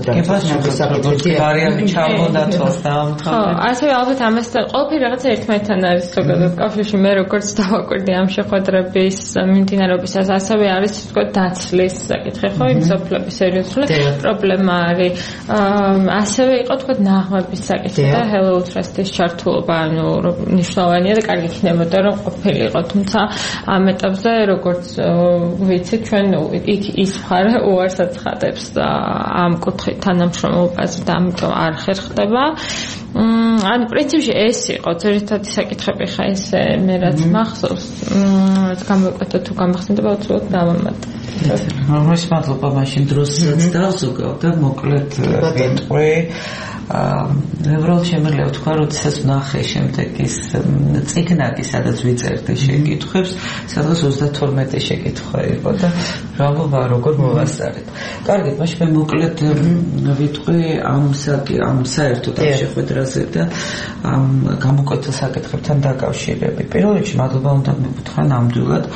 ასევე ალბათ ამასთან ყველაფერი რაღაცა ერთმანეთთან არის ზოგადად კავშირში. მე როგორც დავაკვირდი ამ შეხვედრების მიმდინარეობისას, ასევე არის თქო დაცლის საკითხი, ხო, იმ სოფლების სერიოზული პრობლემა არის. ასევე იყო თქო ნაღმების საკითხი და Hello Trust-ის ჩართულობა, ანუ მნიშვნელოვანია და კარგი იქნებოდა რომ ყოფილიყო, თუმცა ამ ეტაპზე როგორც ვიცით ჩვენ ის მხარე უარს აცხადებს ამ კუთხით თანამშრომლობაზე და ამიტომ არ ხერხდება. ანუ პრინციპში ეს იყო ძირითადი საკითხები, ხა ესე მე რაც მახსოვს, გამოვიკვეთა თუ გამახსენდება უცბად დავამატე. მოგესალმებით, მადლობა მაშინ დროსაც დავზოგავ და მოკლედ ვიტყვი. უბრალოდ შემიძლია ვთქვა, როდესაც ვნახე შემდეგ ის წიგნაკი, სადაც ვიწერდი შეკითხვებს, სადღაც 32 შეკითხვა იყო და რავობა როგორ მოვასწარეთ. კარგით, მაშინ მე მოკლედ ვიტყვი ამ საერთოდ ამ შეხვედრაზე და ამ გამოკვეთილ საკითხებთან დაკავშირებით. პირველ რიგში მადლობა უნდა მივუთხრა ნამდვილად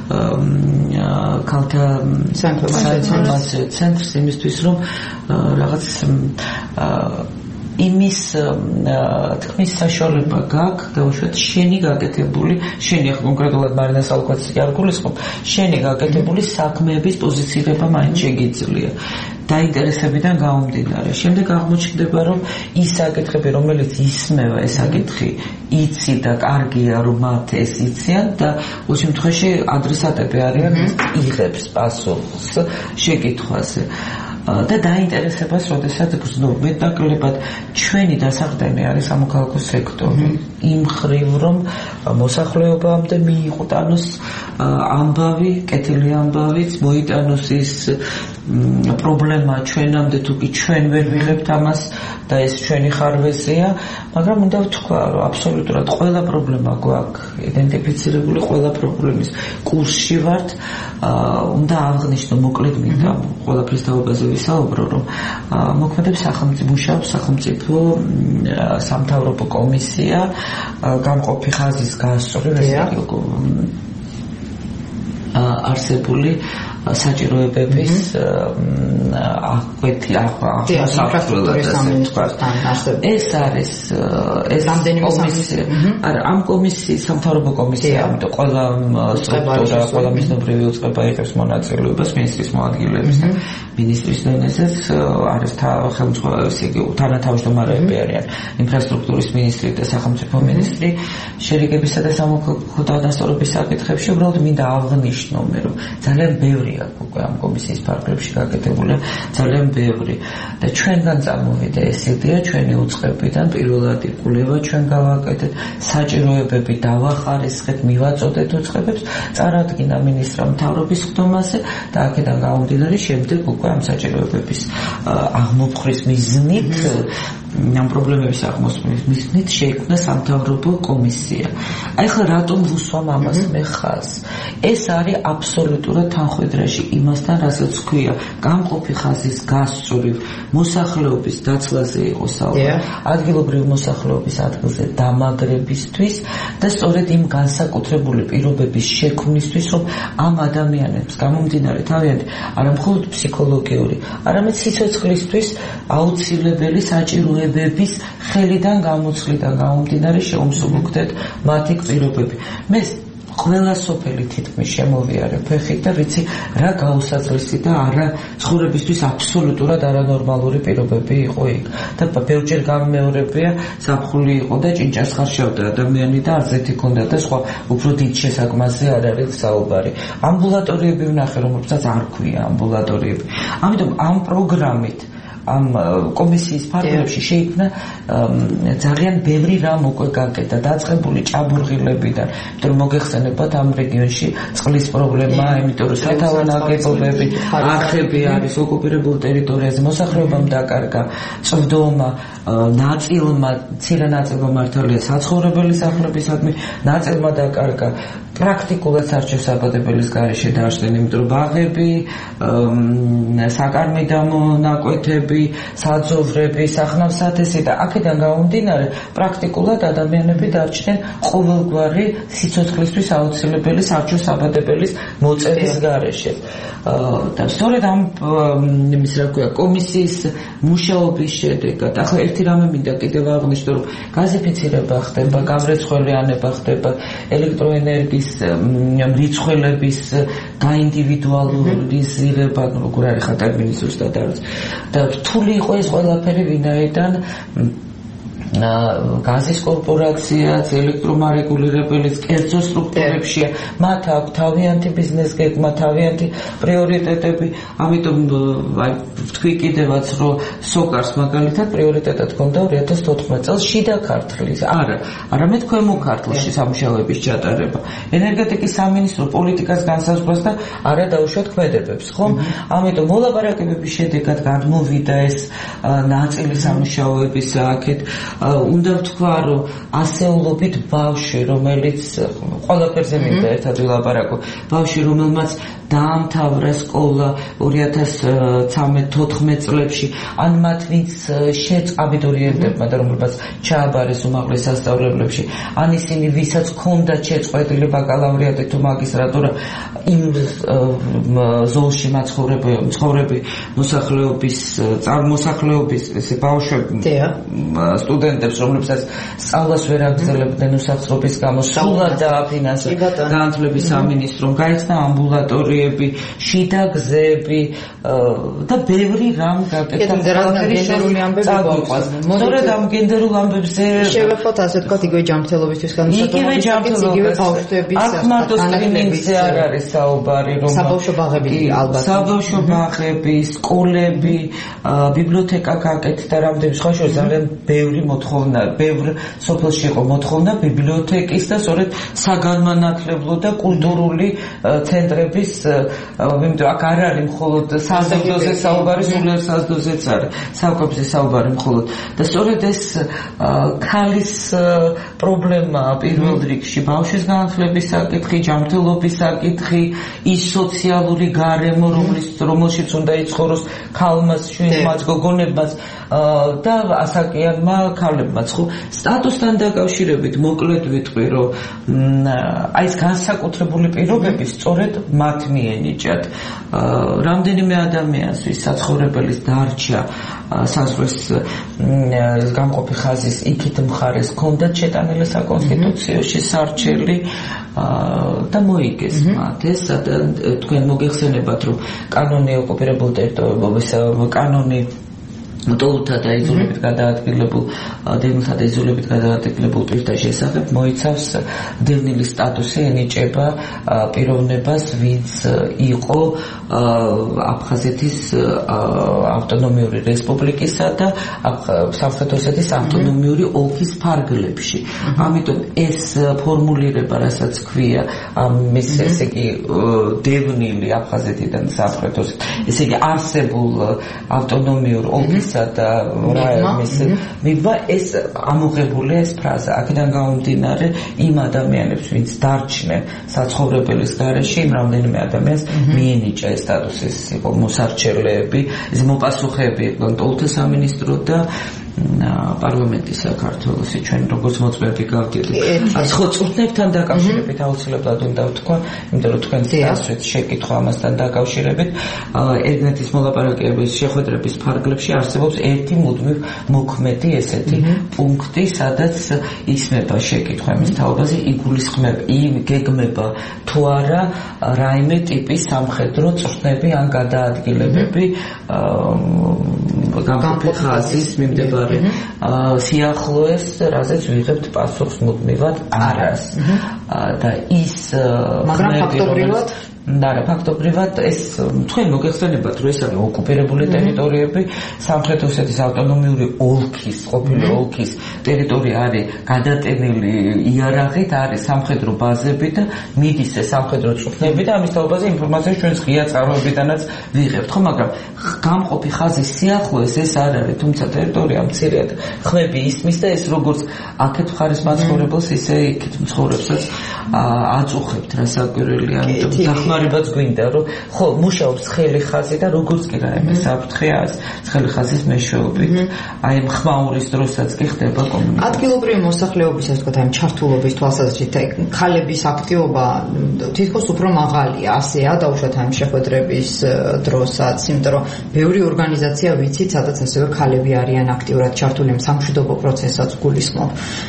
ქალთა საინფორმაციო ცენტრს იმისთვის, რომ რაღაც იმის თქმის საშუალება გაქვს დაუშვათ შენი გაკეთებული, შენი ახლა კონკრეტულად მარინა სალუქვაძის არ გულისხმობ, შენი გაკეთებული საქმეების პოზიცირება მაინც შეგიძლია დაინტერესებიდან გამომდინარე. შემდეგ აღმოჩნდება, რომ ის საკითხები, რომელიც ისმევა ეს საკითხი, იცი და კარგია, რომ მათ ეს იციან და ਉਸ შემთხვევაში ადრესატები არიან, იღებს პასუხს შეკითხვაზე. და დაინტერესებას, როდესაც გრძნობ მეტნაკლებად ჩვენი დასახდენი არის სამოქალაქო სექტორი. იმ ხრივ, რომ მოსახლეობამდე მიიყუტანოს ამბავი, კეთილი ამბავიც, მოიტანოს ის პრობლემა ჩვენამდე, თუ კი ჩვენ ვერ ვიღებთ ამას და ეს ჩვენი ხარვეზია, მაგრამ უნდა ვთქვა, რომ აბსოლუტურად ყველა პრობლემა გვაქვს იდენტიფიცირებული, ყველა პრობლემის კურსში ვართ. უნდა აღნიშნო მოკლედ მინდა ყველაფრის თაობაზე ვისაუბრო, რომ მოქმედებს მუშაობს სახელმწიფო სამთავრობო კომისია გამყოფი ხაზის გასწვრივ, ეს არის არსებული საჭიროებების ეს არის ამ კომისიის სამთავრობო კომისია, ამიტომ ყველა სტრუქტურა, ყველა მიზნობრივი უწყება იღებს მონაწილეობას მინისტრის მოადგილეებისგან. მინისტრის დონეზეც არის თანათავმჯდომარეები არიან ინფრასტრუქტურის მინისტრი და სახელმწიფო მინისტრი შერიგებისა და სამოქალაქო დანასწორობის საკითხებში. უბრალოდ მინდა აღნიშნო მე, რომ ძალიან ბევრი აქვს უკვე ამ კომისიის ფარგლებში გაკეთებული, ძალიან ბევრი და ჩვენგან წარმოვიდა ეს იდეა, ჩვენი უწყებიდან პირველად იკვლევა, ჩვენ გავაკეთეთ საჭიროებები, დავახარისხეთ, მივაწოდეთ უწყებებს, წარადგინა მინისტრმა მთავრობის ხდომაზე და აქედან გამომდინარე შემდეგ უკვე ამ საჭიროებების აღმოფხრის მიზნით ამ პრობლემების აღმოსვლის მიზნით შეიქმნა სამთავრობო კომისია. აი ხა რატომ ვუსვამ ამას მე ხაზს? ეს არის აბსოლუტურად თანხვედრაში იმასთან, რასაც ქვია, გამყოფი ხაზის გასწვრივ მოსახლეობის დაცლაზე იყო საუბარი, ადგილობრივი მოსახლეობის ადგილზე დამაგრებისთვის და სწორედ იმ განსაკუთრებული პირობების შექმნისთვის, რომ ამ ადამიანებს გამომდინარე თავიანთი არამხოლოდ ფსიქოლოგიური, არამედ სიცოცხლისთვის აუცილებელი საჭიროებების ხელიდან გამოცვლიდან გამომდინარე შეუმსუბუქდეთ მათი პირობები. მე ყველა სოფელი თითქმის შემოვიარე ფეხით და ვიცი რა გაუსაძლისი და არა ცხოვრებისთვის აბსოლუტურად არანორმალური პირობები იყო იქ. და ბევრჯერ გამეორებია ზაფხული იყო და ჭინჭას ხარშავდა ადამიანი და აზეთი ჰქონდა და სხვა უფრო დიდ შესაკმაზე არ არის საუბარი. ამბულატორიები ვნახე, რომელსაც არ ქვია ამბულატორიები. ამიტომ ამ პროგრამით ამ კომისიის ფარგლებში შეიქმნა ძალიან ბევრი რამ უკვე გაკეთა დაწყებული ჭაბურღილებიდან, იმიტომ რომ მოგეხსენებათ ამ რეგიონში წყლის პრობლემა, იმიტომ რომ სათავო ნაგებობები, არხები არის ოკუპირებულ ტერიტორიაზე, მოსახლეობამ დაკარგა, წვდომა ნაწილმა, მცირე ნაწილმა მართალია საცხოვრებელი სახლებისადმი, ნაწილმა დაკარგა პრაქტიკულად სარჩევ-საბადებელის გარეშე დაარჩნენ, იმიტომ რომ ბაღები, საკარმი დამონაკვეთები, საძოვრები, სახნავ-სათესი და აქედან გამომდინარე პრაქტიკულად ადამიანები დარჩნენ ყოველგვარი სიცოცხლისთვის აუცილებელი სარჩევ-საბადებელის მოწერის გარეშე. და სწორედ ამ კომისიის მუშაობის შედეგად ახლა ერთი რამე მინდა კიდევ აღნიშნო, რომ გაზიფიცირება ხდება, გამრეცხველი ანება ხდება, ელექტროენერგიის მრიცხველების გაინდივიდუალიზირება, როგორ არის ხა ტერმინი ზუსტად არის. და რთული იყო ეს ყველაფერი, ვინაიდან გაზის კორპორაციაც, ელექტრომარეგულირებელიც, კერძო სტრუქტურებშია, მათ აქვს თავიანთი ბიზნეს გეგმა, თავიანთი პრიორიტეტები, ამიტომ ვთქვი კიდევაც, რომ სოკარს მაგალითად პრიორიტეტად ჰქონდა 2014 წელს შიდა ქართლის, არამედ ქვემო ქართლში სამუშაოების ჩატარება. ენერგეტიკის სამინისტრო პოლიტიკას განსაზღვრავს და არა დაუშვათ ქმედებებს, ხომ? ამიტომ მოლაპარაკებების შედეგად გადმოვიდა ეს ნაწილი სამუშაოების აქეთ. უნდა ვთქვა, რომ ასეულობით ბავშვი, რომელიც ყველაფერზე მინდა ერთად ვილაპარაკო, ბავშვი, რომელმაც დაამთავრა სკოლა 2013-14 წლებში, ან მათ ვინც აბიტურიენტებმა და რომელმაც ჩააბარეს უმაღლეს სასწავლებლებში, ან ისინი, ვისაც ჰქონდათ შეწყვეტილი ბაკალავრიატი თუ მაგისტრატურა, იმ ზოლში მაცხოვრები მოსახლეობის ესე ბავშვები, სტუდენტებს, რომლებსაც სწავლას ვერ აგრძელებდნენ უსახსრობის გამო, სრულად დააფინანსა განათლების სამინისტრომ, გაიცნა ამბულატორიები, შიდა გზები და ბევრი რამ გაკეთდა. სწორედ ამ გენდერულ ამბებზე შევეხოთ, ასე ვთქვათ, იგივე ჯანმრთელობისთვის განსაკუთრებით ბავშვების აქ მარტო სკრინინგზე არ არის საუბარი, რომ საბავშვო ბაღები ალბათ, საბავშვო ბაღები, სკოლები, ბიბლიოთეკა გაკეთდა, რამდენი სხვა შორის ძალიან ბევრი მოთხოვნა, ბევრ სოფელში იყო მოთხოვნა ბიბლიოთეკის და სწორედ საგანმანათლებლო და კულტურული ცენტრების, იმიტომ აქ არ არის მხოლოდ საზრდოზე საუბარი, სულიერ საზრდოზეც არის, საკვებზე საუბარი მხოლოდ. და სწორედ ეს ქალის პრობლემაა პირველ რიგში, ბავშვის განათლების საკითხი, ჯანმრთელობის საკითხი, ის სოციალური გარემო, რომელშიც უნდა იცხოვროს ქალმაც, შვილმაც, გოგონებმაც, და ასაკიანმა ქალებმაც ხო სტატუსთან დაკავშირებით მოკლედ ვიტყვი რომ აი ეს განსაკუთრებული პირობები სწორედ მათ მიენიჭათ რამდენიმე ადამიანს ვის საცხოვრებელის დარჩა საზღვრის გამყოფი ხაზის იქით მხარეს ჰქონდათ შეტანილი საკონსტიტუციაში სარჩელი და მოიგეს მათ ეს თქვენ მოგეხსენებათ რომ კანონი ოკუპირებულ ტერიტორიების კანონი მტოვლთა და იზოლებით გადაადგილებულ დევნილთა და იზოლებით გადაადგილებულ პირთა შესახებ მოიცავს დევნილის სტატუსი ენიჭება პიროვნებას ვინც იყო აფხაზეთის ავტონომიური რესპუბლიკისა და სამხრეთ ოსეთის ავტონომიური ოლქის ფარგლებში ამიტომ ეს ფორმულირება რასაც ქვია ამის ესე იგი დევნილი აფხაზეთიდან სამხრეთ ოსეთ ესე იგი არსებულ ავტონომიურ ოლქის და რაიმის მიგვა ეს ამოღებულია ეს ფრაზა აქედან გამომდინარე იმ ადამიანებს ვინც დარჩნენ საცხოვრებელის გარეშე იმ რამდენიმე ადამიანს მიენიჭა ეს სტატუსი ეს იყო მოსარჩელეები ეს მოპასუხეები იყვნენ მტოვლთა სამინისტრო და პარლამენტის საქართველოს ჩვენ როგორც მოწმეები გავდიოდით ამ ხო წვრთნებთან დაკავშირებით აუცილებლად უნდა ვთქვა იმიტომ რომ თქვენ დასვით შეკითხვა ამასთან დაკავშირებით ერთმანეთის მოლაპარაკებების შეხვედრების ფარგლებში არსებობს ერთი მუდმივ მოქმედი ესეთი პუნქტი სადაც ისმება შეკითხვა იმის თაობაზე გეგმება თუ არა რაიმე ტიპის სამხედრო წვრთნები ან გადაადგილებები გამყოფი ხაზის მიმდებარე სიახლოვეს რაზეც ვიღებთ პასუხს მუდმივად არას და ის მაგრამ ფაქტობრივად ფაქტობრივად ეს თქვენ მოგეხსენებათ რომ ეს არის ოკუპირებული ტერიტორიები სამხრეთ ოსეთის ავტონომიური ოლქის ყოფილი ოლქის ტერიტორია არის გადატენილი იარაღით არის სამხედრო ბაზები და მიდის ეს სამხედრო წვრთნები და ამის თაობაზე ინფორმაცია ჩვენ ღია წარმოებიდანაც ვიღებთ ხო მაგრამ გამყოფი ხაზის სიახლოვეს ეს არ არის თუმცა ტერიტორია მცირეა ხმები ისმის და ეს როგორც აქეთ მხარის მაცხოვრებელს ისე იქით მცხოვრებსაც აწუხებთ რა საკვირველია ამიტომ მარიბაც გვინდა რომ ხო მუშაობს ხელი ხაზი და როგორც კი რაიმე საფრთხეა ხელი ხაზის მეშვეობით აი ხმაურის დროსაც კი ხდება კომუნიკაცია ადგილობრივი მოსახლეობის ასე ვთქვათ აი ჩართულობის თვალსაზრისით აი ქალების აქტივობა თითქოს უფრო მაღალია ასეა დაუშვათ აი შეხვედრების დროსაც იმიტომ რომ ბევრი ორგანიზაცია ვიცით სადაც ასევე ქალები არიან აქტიურად ჩართული სამშვიდობო პროცესსაც გულისხმობ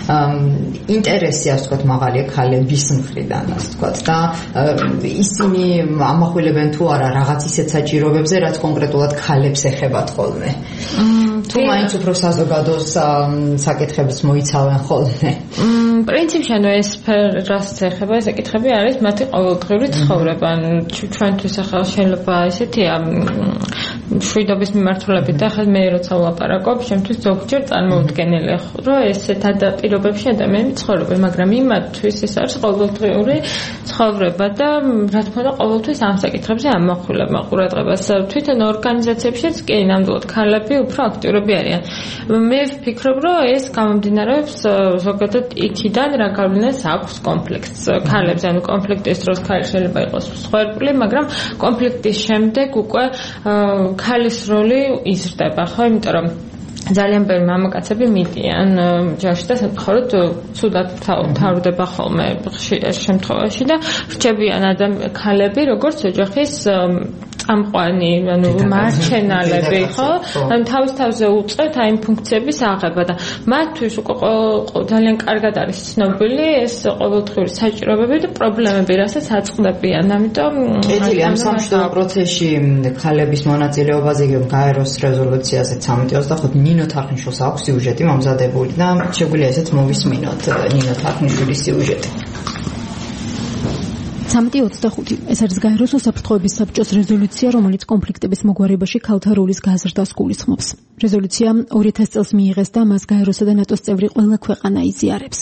ინტერესი ასე ვთქვათ მაღალია ქალების მხრიდან ასე ვთქვათ და ისინი ამახვილებენ თუ არა რაღაც ისეთ საჭიროებებზე რაც კონკრეტულად ქალებს ეხებათ ხოლმე თუ მაინც უფრო საზოგადოს საკითხებს მოიცავენ ხოლმე პრინციპში ანუ ეს რაც ეხება ეს საკითხები არის მათი ყოველდღიური ცხოვრება ჩვენთვის ახლა შეიძლება ესეთია მშვიდობის მიმართულებით და ახლა მე როცა ვლაპარაკობ შემთხვევით ზოგჯერ წარმოუდგენელია რომ ესეთ პირობებში ადამიანი ცხოვრობენ მაგრამ იმათთვის ეს არის ყოველდღიური ცხოვრება და რა თქმა უნდა ყოველთვის ამ საკითხებზე ამახვილებენ ყურადღებას თვითონ ორგანიზაციებშიც კი ნამდვილად ქალები უფრო აქტიურები არიან მე ვფიქრობ რომ ეს გამომდინარეობს ზოგადად იქიდან რა გავლენას აქვს კონფლიქტს ქალებს ანუ კონფლიქტის დროს ქალი შეიძლება იყოს მსხვერპლი მაგრამ კონფლიქტის შემდეგ უკვე ქალის როლი იზრდება ხო იმიტომ რომ ძალიან ბევრი მამაკაცები მიდიან ჯარში და მხოლოდ ცუდად თავდება ხოლმე ხშირ შემთხვევაში და რჩებიან ქალები როგორც ოჯახის წამყვანი ანუ მარჩენალები ხო ან თავზე უწევთ აი ფუნქციების აღება და მათთვის უკვე ძალიან კარგად არის ცნობილი ეს ყოველდღიური საჭიროებები და პრობლემები რასაც აწყდებიან ამიტომ ეცილი ამ სამშვიდობო პროცესში ქალების მონაწილეობაზე გაეროს რეზოლუციაზე 1325 ნინო თარხნიშვილს აქვს სიუჟეტი მომზადებული და შეგვიძლია ესეც მოვისმინოთ ნინო თარხნიშვილის სიუჟეტი 1325 ეს არის გაეროს უსაფრთხოების საბჭოს რეზოლუცია, რომელიც კონფლიქტების მოგვარებაში ქალთა როლის გაზრდას გულისხმობს. რეზოლუცია 2000 წელს მიიღეს და მას გაეროსა და ნატოს წევრი ყველა ქვეყანა იზიარებს.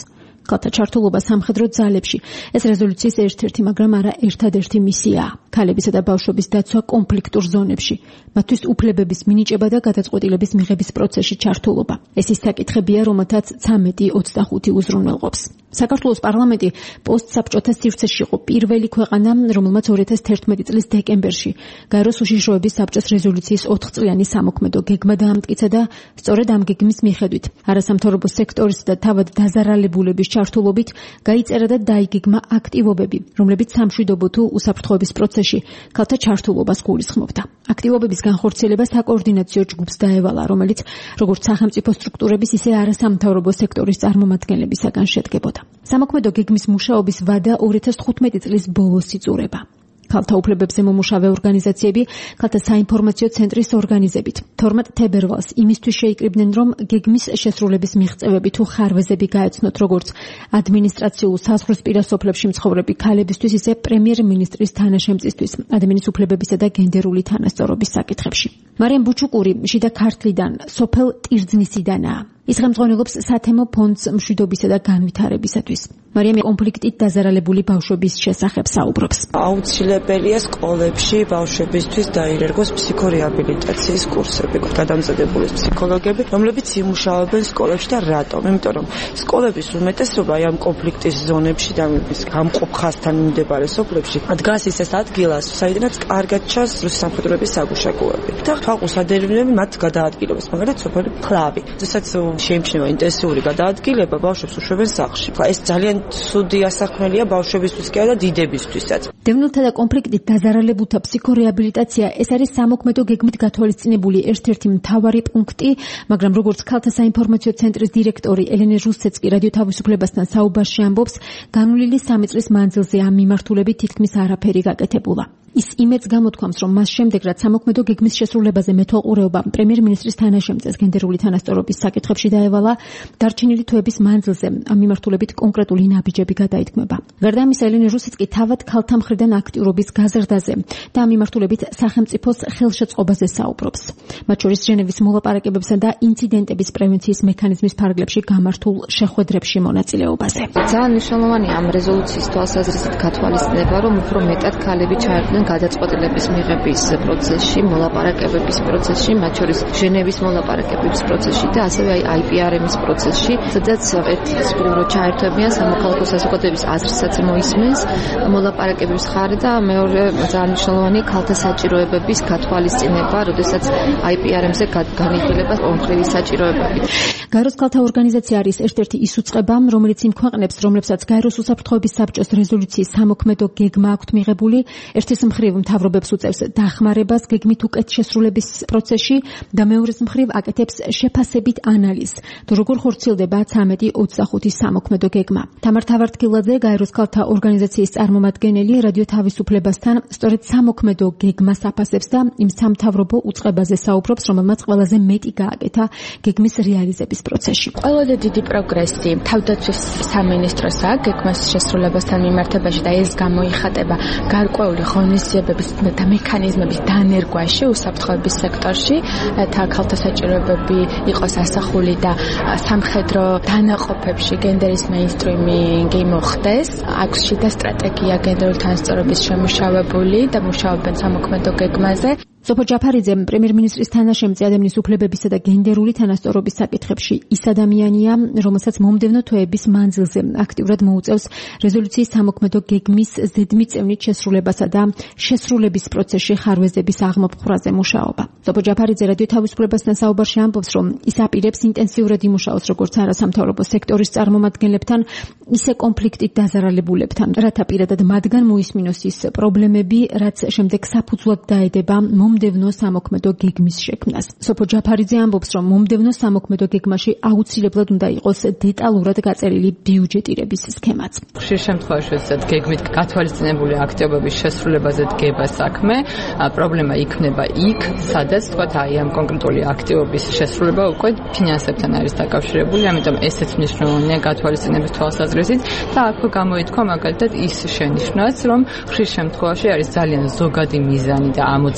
ქალთა ჩართულობა სამხედრო ძალებში. ეს რეზოლუციის ერთ-ერთი, მაგრამ არა ერთადერთი მისიაა. ქალებისა და ბავშვების დაცვა კონფლიქტურ ზონებში, მათთვის უფლებების მინიჭება და გადაწყვეტილების მიღების პროცესში ჩართულობა. ეს ის საკითხებია, რომელთაც 13-25 უზრუნველყოფს. საქართველოს პარლამენტი პოსტსაბჭოთა სივრცეში იყო პირველი ქვეყანა, რომელმაც 2011 წლის დეკემბერში გაეროს უშიშროების საბჭოს რეზოლუციის 4-წლიანი სამოქმედო გეგმა დაამტკიცა და სწორედ ამ გეგმის მიხედვით არასამთავრობო სექტორის და თავად დაზარალებულების ჩართულობით გაიწერა და დაიგეგმა აქტივობები, რომლებიც სამშვიდობო თუ უსაფრთხოების პროცესში ქალთა ჩართულობას გულისხმობდა. აქტივობების განხორციელება საკოორდინაციო ჯგუფს დაევალა, რომელიც როგორც სახელმწიფო სტრუქტურების, ისე არასამთავრობო სექტორის წარმომადგენლებისაგან შედგებოდა. სამოქმედო გეგმის მუშაობის ვადა 2015 წლის ბოლოს იწურება. ქალთა უფლებებზე მომუშავე ორგანიზაციები ქალთა საინფორმაციო ცენტრის ორგანიზებით 12 თებერვალს იმისთვის შეიკრიბნენ, რომ გეგმის შესრულების მიღწევები თუ ხარვეზები გაეცნოთ როგორც ადმინისტრაციულ საზღვრისპირა სოფლებში მცხოვრები ქალებისთვის, ისე პრემიერ-მინისტრის თანაშემწისთვის ადამიანის უფლებებისა და გენდერული თანასწორობის საკითხებში. მარიამ ბუჩუკური შიდა ქართლიდან, სოფელ ტირძნისიდანაა. ის ხელმძღვანელობს სათემო ფონდს მშვიდობისა და განვითარებისათვის. მარიამ კონფლიქტით დაზარალებული ბავშვების შესახებ საუბრობს. აუცილებელია სკოლებში ბავშვებისთვის დაირერგოს ფსიქორეაბილიტაციის კურსები, გადამზადებული ფსიქოლოგები, რომლებიც იმუშავებენ სკოლებში და რატომ? იმიტომ რომ სკოლების უმეტესობა ამ კონფლიქტის ზონებში და გამყოფ ხაზთან მიმდებარე სოფლებში დგას ისეთ ადგილას, საიდანაც კარგად ჩანს რუსი სამხედროების საგუშაგოები. და ხალხოსადევნები მათ გადაადგილებას, მაგალითად სოფელი ფლავი. ზოსაც შეიმჩნევა ინტენსიური გადაადგილება, ბავშვებს უშვებენ სახლში. ეს ძალიან ცუდი ასახმელია ბავშვებისთვის კი და დიდებისთვისაც. დევნილთა და კონფლიქტით დაზარალებულთა ფსიქორეაბილიტაცია ეს არის სამოქმედო გეგმით გათვალისწინებული ერთ-ერთი მთავარი პუნქტი, მაგრამ როგორც ქალთა საინფორმაციო ცენტრის დირექტორი ელენე ჟუსცეცკი რადიო თავისუფლებასთან საუბარში ამბობს, განვლილი 3 წლის მანძილზე ამ მიმართულებით თითქმის არაფერი გაკეთებულა. ის იმედს გამოთქვამს, რომ მას შემდეგ, რაც სამოქმედო გეგმის შესრულებაზე მეთვალყურეობა პრემიერ-მინისტრის თანაშემწეს გენდერული თანასწორობის საკითხებში დაევალა, დარჩენილი თვეების მანძილზე ამ მიმართულებით კონკრეტული ნაბიჯები გადაითქმება. გარდა ამისა, ელენე ჟუსცეცკი თავად ქალთა მხრიდან აქტიურობის გაზრდაზე და ამ მიმართულებით სახელმწიფოს ხელშეწყობაზე საუბრობს. მათ შორის ჟენევის მოლაპარაკებებსა და ინციდენტების პრევენციის მექანიზმის ფარგლებში გამართულ შეხვედრებში მონაწილეობაზე. ძალიან მნიშვნელოვანია ამ რეზოლუციის თვალსაზრისით გათვალისწინება, რომ უფრო მეტად ქალები ჩაერთნენ გადაწყვეტილების მიღების პროცესში, მოლაპარაკებების პროცესში, მათ შორის ჟენევის მოლაპარაკებების პროცესში და ასევე IPRM-ის პროცესში, სადაც ერთი სპრინგრო ჩაერთვებიან სამოქალაქო საზოგადოების აზრსაც მოისმენს მოლაპარაკებების ხარი და მეორე ძალიან მნიშვნელოვანია ქალთა საჭიროებების გათვალისწინება, როდესაც IPRM-ზე განიხილება კონკრეტული საჭიროებები. გაეროს ქალთა ორგანიზაცია არის ერთ-ერთი ის უწყება, რომელიც იმ ქვეყნებს, რომლებსაც გაეროს უსაფრთხოების საბჭოს რეზოლუციის სამოქმედო გეგმა აქვთ მიღებული, ერთის მხრივ მთავრობებს უწევს დახმარებას გეგმით უკეთ შესრულების პროცესში და მეორეს მხრივ აკეთებს შეფასებით ანალიზს, თუ როგორ ხორციელდება 13-25 სამოქმედო გეგმა. თამარ თავართკილაძე, გაეროს ქალთა ორგანიზაციის წარმომადგენელი, რადიო თავისუფლებასთან სწორედ სამოქმედო გეგმას აფასებს და იმ სამთავრობო უწყებაზე საუბრობს, რომელმაც ყველაზე მეტი გააკეთა გეგმის რეალიზების პროცესში. ყველაზე დიდი პროგრესი თავდაცვის სამინისტროსა გეგმას შესრულებასთან მიმართებაში და ეს გამოიხატება გარკვეული ღონისძიებების და მექანიზმების დანერგვაში უსაფრთხოების სექტორში, თა ქალთა საჭიროებები იყოს ასახული და სამხედრო დანაყოფებში გენდერის მეინსტრიმინგი მოხდეს. აქვს შიდა სტრატეგია გენდერული თანასწორობის შემუშავებული და მუშაობენ სამოქმედო გეგმაზე. სოფო ჯაფარიძე პრემიერ-მინისტრის თანაშემწე ადამიანის უფლებებისა და გენდერული თანასწორობის საკითხებში ის ადამიანია, რომელსაც მომდევნო თვეების მანძილზე აქტიურად მოუწევს რეზოლუციის სამოქმედო გეგმის ზედმიწევნით შესრულებასა და შესრულების პროცესში ხარვეზების აღმოფხვრაზე მუშაობა. სოფო ჯაფარიძე რადიო თავისუფლებასთან საუბარში ამბობს, რომ ის აპირებს ინტენსიურად იმუშაოს როგორც არასამთავრობო სექტორის წარმომადგენლებთან, ისე კონფლიქტით დაზარალებულებთან, რათა პირადად მათგან მოისმინოს ის პრობლემები, რაც შემდეგ საფუძვლად დაედება მომდევნო სამოქმედო გეგმის შექმნას. სოფო ჯაფარიძე ამბობს, რომ მომდევნო სამოქმედო გეგმაში აუცილებლად უნდა იყოს დეტალურად გაწერილი ბიუჯეტირების სქემაც. ხშირ შემთხვევაში, როდესაც გეგმით გათვალისწინებული აქტივობების შესრულებაზე დგება საქმე, პრობლემა იქნება იქ, სადაც თქვათ აი ამ კონკრეტული აქტივობის შესრულება უკვე ფინანსებთან არის დაკავშირებული, ამიტომ ესეც მნიშვნელოვანია გათვალისწინების თვალსაზრისით და აქვე გამოითქვა მაგალითად ის შენიშვნაც, რომ ხშირ შემთხვევაში არის ძალიან ზოგადი მიზანი და ამოცანა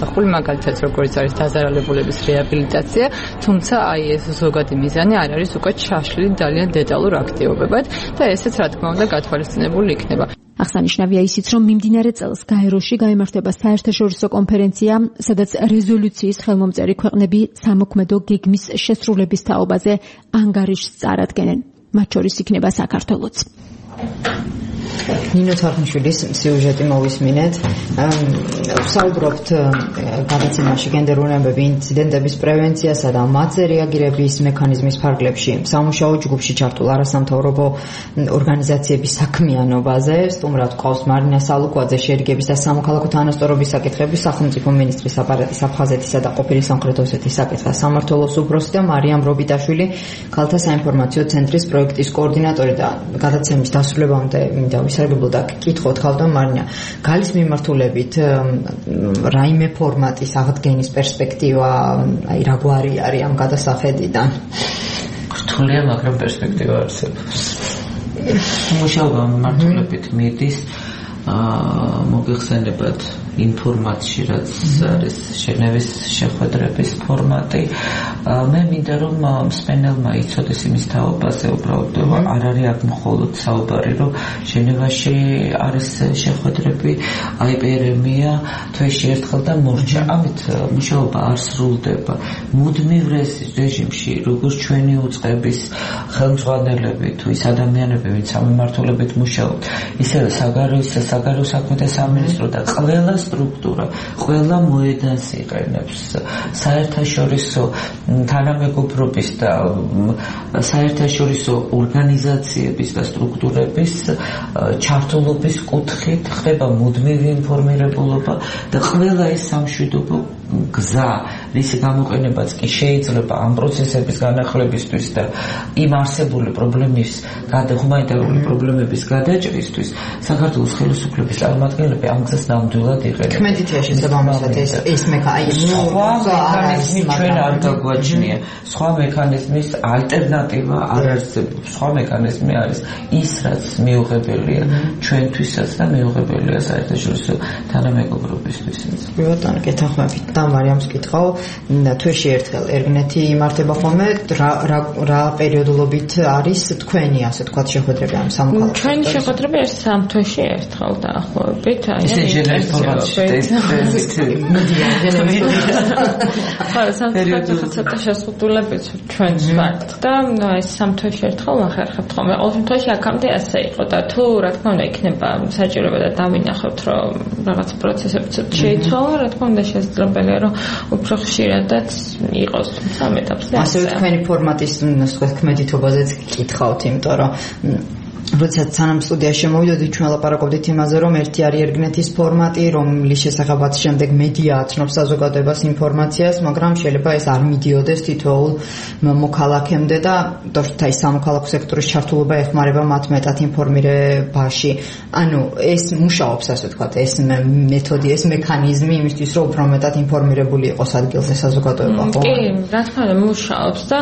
გადასახული, მაგალითად როგორც არის დაზარალებულების რეაბილიტაცია, თუმცა აი ეს ზოგადი მიზანი არ არის უკვე ჩაშლილი ძალიან დეტალურ აქტივობებად და ესეც რა თქმა უნდა გათვალისწინებული იქნება. აღსანიშნავია ისიც, რომ მიმდინარე წელს გაეროში გაიმართება საერთაშორისო კონფერენცია, სადაც რეზოლუციის ხელმომწერი ქვეყნები სამოქმედო გეგმის შესრულების თაობაზე ანგარიშს წარადგენენ. მათ შორის იქნება საქართველოც. ნინო თარხნიშვილის სიუჟეტი მოვისმინეთ. ვსაუბრობთ გადაცემაში გენდერული უნარები ინციდენტების პრევენციასა და მათზე რეაგირების მექანიზმის ფარგლებში სამუშაო ჯგუფში ჩართულ არასამთავრობო ორგანიზაციების საქმიანობაზე. სტუმრად გვყავს მარინა სალუკვაძე, შერიგების და სამოქალაქო თანასწორობის საკითხების სახელმწიფო მინისტრის აპარატის აფხაზეთისა და ყოფილი სამხრეთ ოსეთის საკითხთა სამმართველოს უფროსი და მარიამ რობიტაშვილი, ქალთა საინფორმაციო ცენტრის პროექტის კოორდინატორი და გადაცემის დასრულებამდე ვისარგებლო და კითხოთ ხავდა მარინა, გალის მიმართულებით რაიმე ფორმატის აღდგენის პერსპექტივა, აი რაგვარი არის ამ გადასახედიდან? რთულია, მაგრამ პერსპექტივა არსებობს. მუშაობა მიმართულებით მიდის მოგეხსენებათ ინფორმაციაში, რაც არის ჟენევის შეხვედრების ფორმატი. მე მინდა რომ მსმენელმა იცოდეს იმის თაობაზე, უბრალოდ არ არის აქ მხოლოდ საუბარი, რომ ჟენევაში არის შეხვედრები, IPRM-ია თვეში ერთხელ და მორჩა. ამით მუშაობა არ სრულდება. მუდმივ რეჟიმში, როგორც ჩვენი უწყების ხელმძღვანელები თუ ის ადამიანები, ვინც სამმართველობით მუშაობთ, ისევე საგარეო საქმეთა სამინისტრო და ყველა სტრუქტურა, ყველა მოედანს იყენებს საერთაშორისო თანამეგობრობის და საერთაშორისო ორგანიზაციების და სტრუქტურების ჩართულობის კუთხით ხდება მუდმივი ინფორმირებულობა და ყველა ეს სამშვიდობო გზა, რისი გამოყენებაც კი შეიძლება ამ პროცესების განახლებისთვის და იმ არსებული პრობლემის ჰუმანიტარული პრობლემების გადაჭრისთვის საქართველოს ხელისუფლების წარმომადგენლები ამ გზას ნამდვილად იყენებენ. კმედითია შესაბამისად ეს მექანიზმი ჩვენ არ გაგვაჩნია. სხვა მექანიზმის ალტერნატივა არ არსებობს. სხვა მექანიზმი არის ის, რაც მიუღებელია ჩვენთვისაც და მიუღებელია საერთაშორისო თანამეგობრობისთვისაც. ბატონო, გეთანხმებით და მარიამს კითხავ, თვეში ერთხელ ერგნეთი იმართება ხოლმე, რა პერიოდულობით არის თქვენი, ასე თქვათ, შეხვედრები ამ სამოქალაქო? ჩვენი შეხვედრები არის სამ თვეში ერთხელ დაახლოებით. ისე ჟენევის ცოტა შეზღუდულებით ჩვენს ვართ და ეს სამ თვეში ერთხელ ვახერხებთ ხოლმე. ყოველ შემთხვევაში აქამდე ასე იყო და თუ რა თქმა უნდა იქნება საჭიროება და დავინახავთ, რომ რაღაც პროცესები ცოტა შეიცვალა, რა თქმა უნდა შესაძლებელია რომ უფრო ხშირადაც იყოს, თუმცა ამ ეტაპზე ასევე თქვენი ფორმატის ქმედითობაზეც კითხავთ, იმიტომ რომ როდესაც სანამ სტუდიაში შემოვიდოდით, ჩვენ ლაპარაკობდით იმაზე, რომ ერთი არის ერგნეთის ფორმატი, რომლის შესახებაც შემდეგ მედია აცნობს საზოგადოებას ინფორმაციას, მაგრამ შეიძლება ეს არ მიდიოდეს თითოეულ მოქალაქემდე და თორსა ის სამოქალაქო სექტორის ჩართულობა ეხმარება მათ მეტად ინფორმირებაში. ანუ ეს მუშაობს, ასე ვთქვათ, ეს მეთოდი, ეს მექანიზმი იმისთვის, რომ უფრო მეტად ინფორმირებული იყოს ადგილზე საზოგადოება, ხო? კი, რა თქმა უნდა, მუშაობს და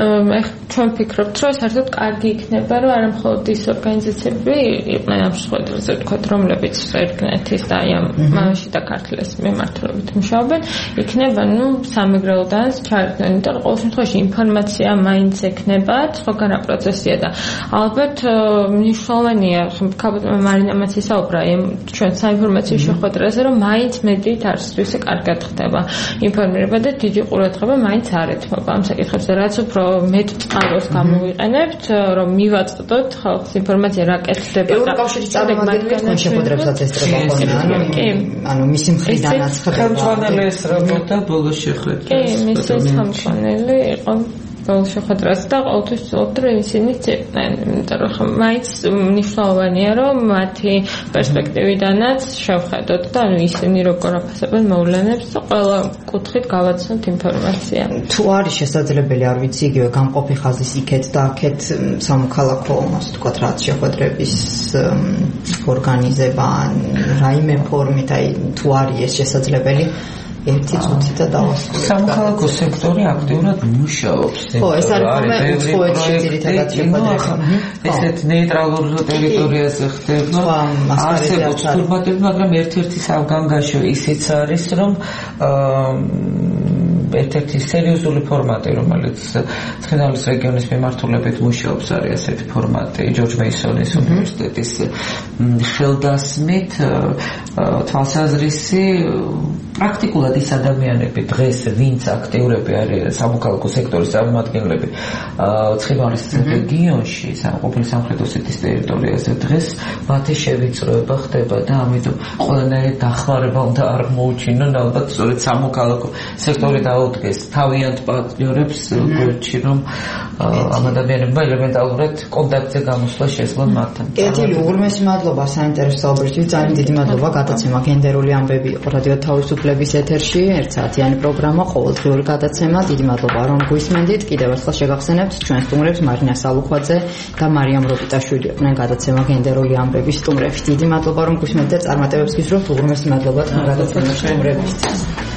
ჩვენ ვფიქრობთ, რომ საერთოდ კარგი იქნება, რომ არა მხოლოდ ის ორგანიზაციები იყვნენ ამ შეხვედრაზე, ვთქვათ, რომლებიც ერგნეთის და აი ამ შიდა ქართლის მიმართულებით მუშაობენ, იქნება, სამეგრელოდანაც ჩაერთნენ, იმიტომ რომ ყოველ შემთხვევაში ინფორმაცია მაინც ექნება, სხვაგან რა პროცესია და ალბათ მნიშვნელოვანია, მარინამაც ისაუბრა ჩვენ საინფორმაციო შეხვედრაზე, რომ მაინც მედიით არსთვის კარგად ხდება ინფორმირება და დიდი ყურადღება მაინც არ ეთმობა ამ საკითხებზე, რაც უფრო მეტ წყაროს გამოვიყენებთ, რომ მივაწყდოთ ხალხს ინფორმაცია რა კეთდება და ევროკავშირის წარმომადგენლებს თქვენ შეხვედრებსაც ესწრება ხოლმე, ანუ მისი მხრიდანაც ხდება. ხელმძღვანელი ესწრებოდა ბოლოს შეხვედრას. კი, მისი ხელმძღვანელი იყო ბოლოს შეხვედრას და ყოველთვის ვცდილობთ, რომ ისინიც იყვნენ, იმიტომ რომ მაინც მნიშვნელოვანია, რომ მათი პერსპექტივიდანაც შევხედოთ და ანუ ისინი როგორ აფასებენ მოვლენებს და ყველა კუთხით გავაცნოთ ინფორმაცია. თუ არის შესაძლებელი, არ ვიცი, იგივე გამყოფი ხაზის იქეთ და აქეთ სამოქალაქო, ასე ვთქვათ, რაც შეხვედრების ორგანიზება, რაიმე ფორმით, აი თუ არის ეს შესაძლებელი, ერთი წუთი და დავასრულებ. სამოქალაქო სექტორი აქტიურად მუშაობს. ხო, ეს არის უცხოეთში ძირითადად შეხვედრები. ესეთ ნეიტრალურ ტერიტორიაზე ხდება. არსებობს ფორმატები, მაგრამ ერთ-ერთი სავგანგაშო ისიც არის, რომ ერთ-ერთი სერიოზული ფორმატი, რომელიც ცხინვალის რეგიონის მიმართულებით მუშაობს, არის ასეთი ფორმატი ჯორჯ მეისონის უნივერსიტეტის ხელდასმით თვალსაზრისი პრაქტიკულად ის ადამიანები დღეს ვინც აქტიურები არის სამოქალაქო სექტორის წარმომადგენლები ცხინვალის რეგიონში ყოფილი სამხრეთ ოსეთის ტერიტორიაზე დღეს მათი შევიწროება ხდება და ამიტომ ყველანაირი დახმარება უნდა არ მოუჩინონ ალბათ სწორედ სამოქალაქო სექტორი დაუდგეს თავიანთ პარტნიორებს გვერდში რომ ამ ადამიანებმა ელემენტარულად კონტაქტზე გამოსვლა შეძლო მათთან. კეთილი, უღრმესი მადლობა საინტერესო საუბრისთვის. ძალიან დიდი მადლობა გადაცემა გენდერული ამბები იყო რადიო თავისუფლების ეთერში. 1 საათიანი პროგრამა, ყოველდღიური გადაცემა. დიდი მადლობა რომ გვისმენდით. კიდევ ერთხელ შეგახსენებთ ჩვენ სტუმრებს მარინა სალუხვაძე და მარიამ რობიტაშვილი იყვნენ გადაცემა გენდერული ამბების სტუმრები. დიდი მადლობა რომ გვისმენდით და წარმატებებს გისურვებთ. უღრმესი მადლობა თქვენ გადაცემაში სტუმრებისთვის.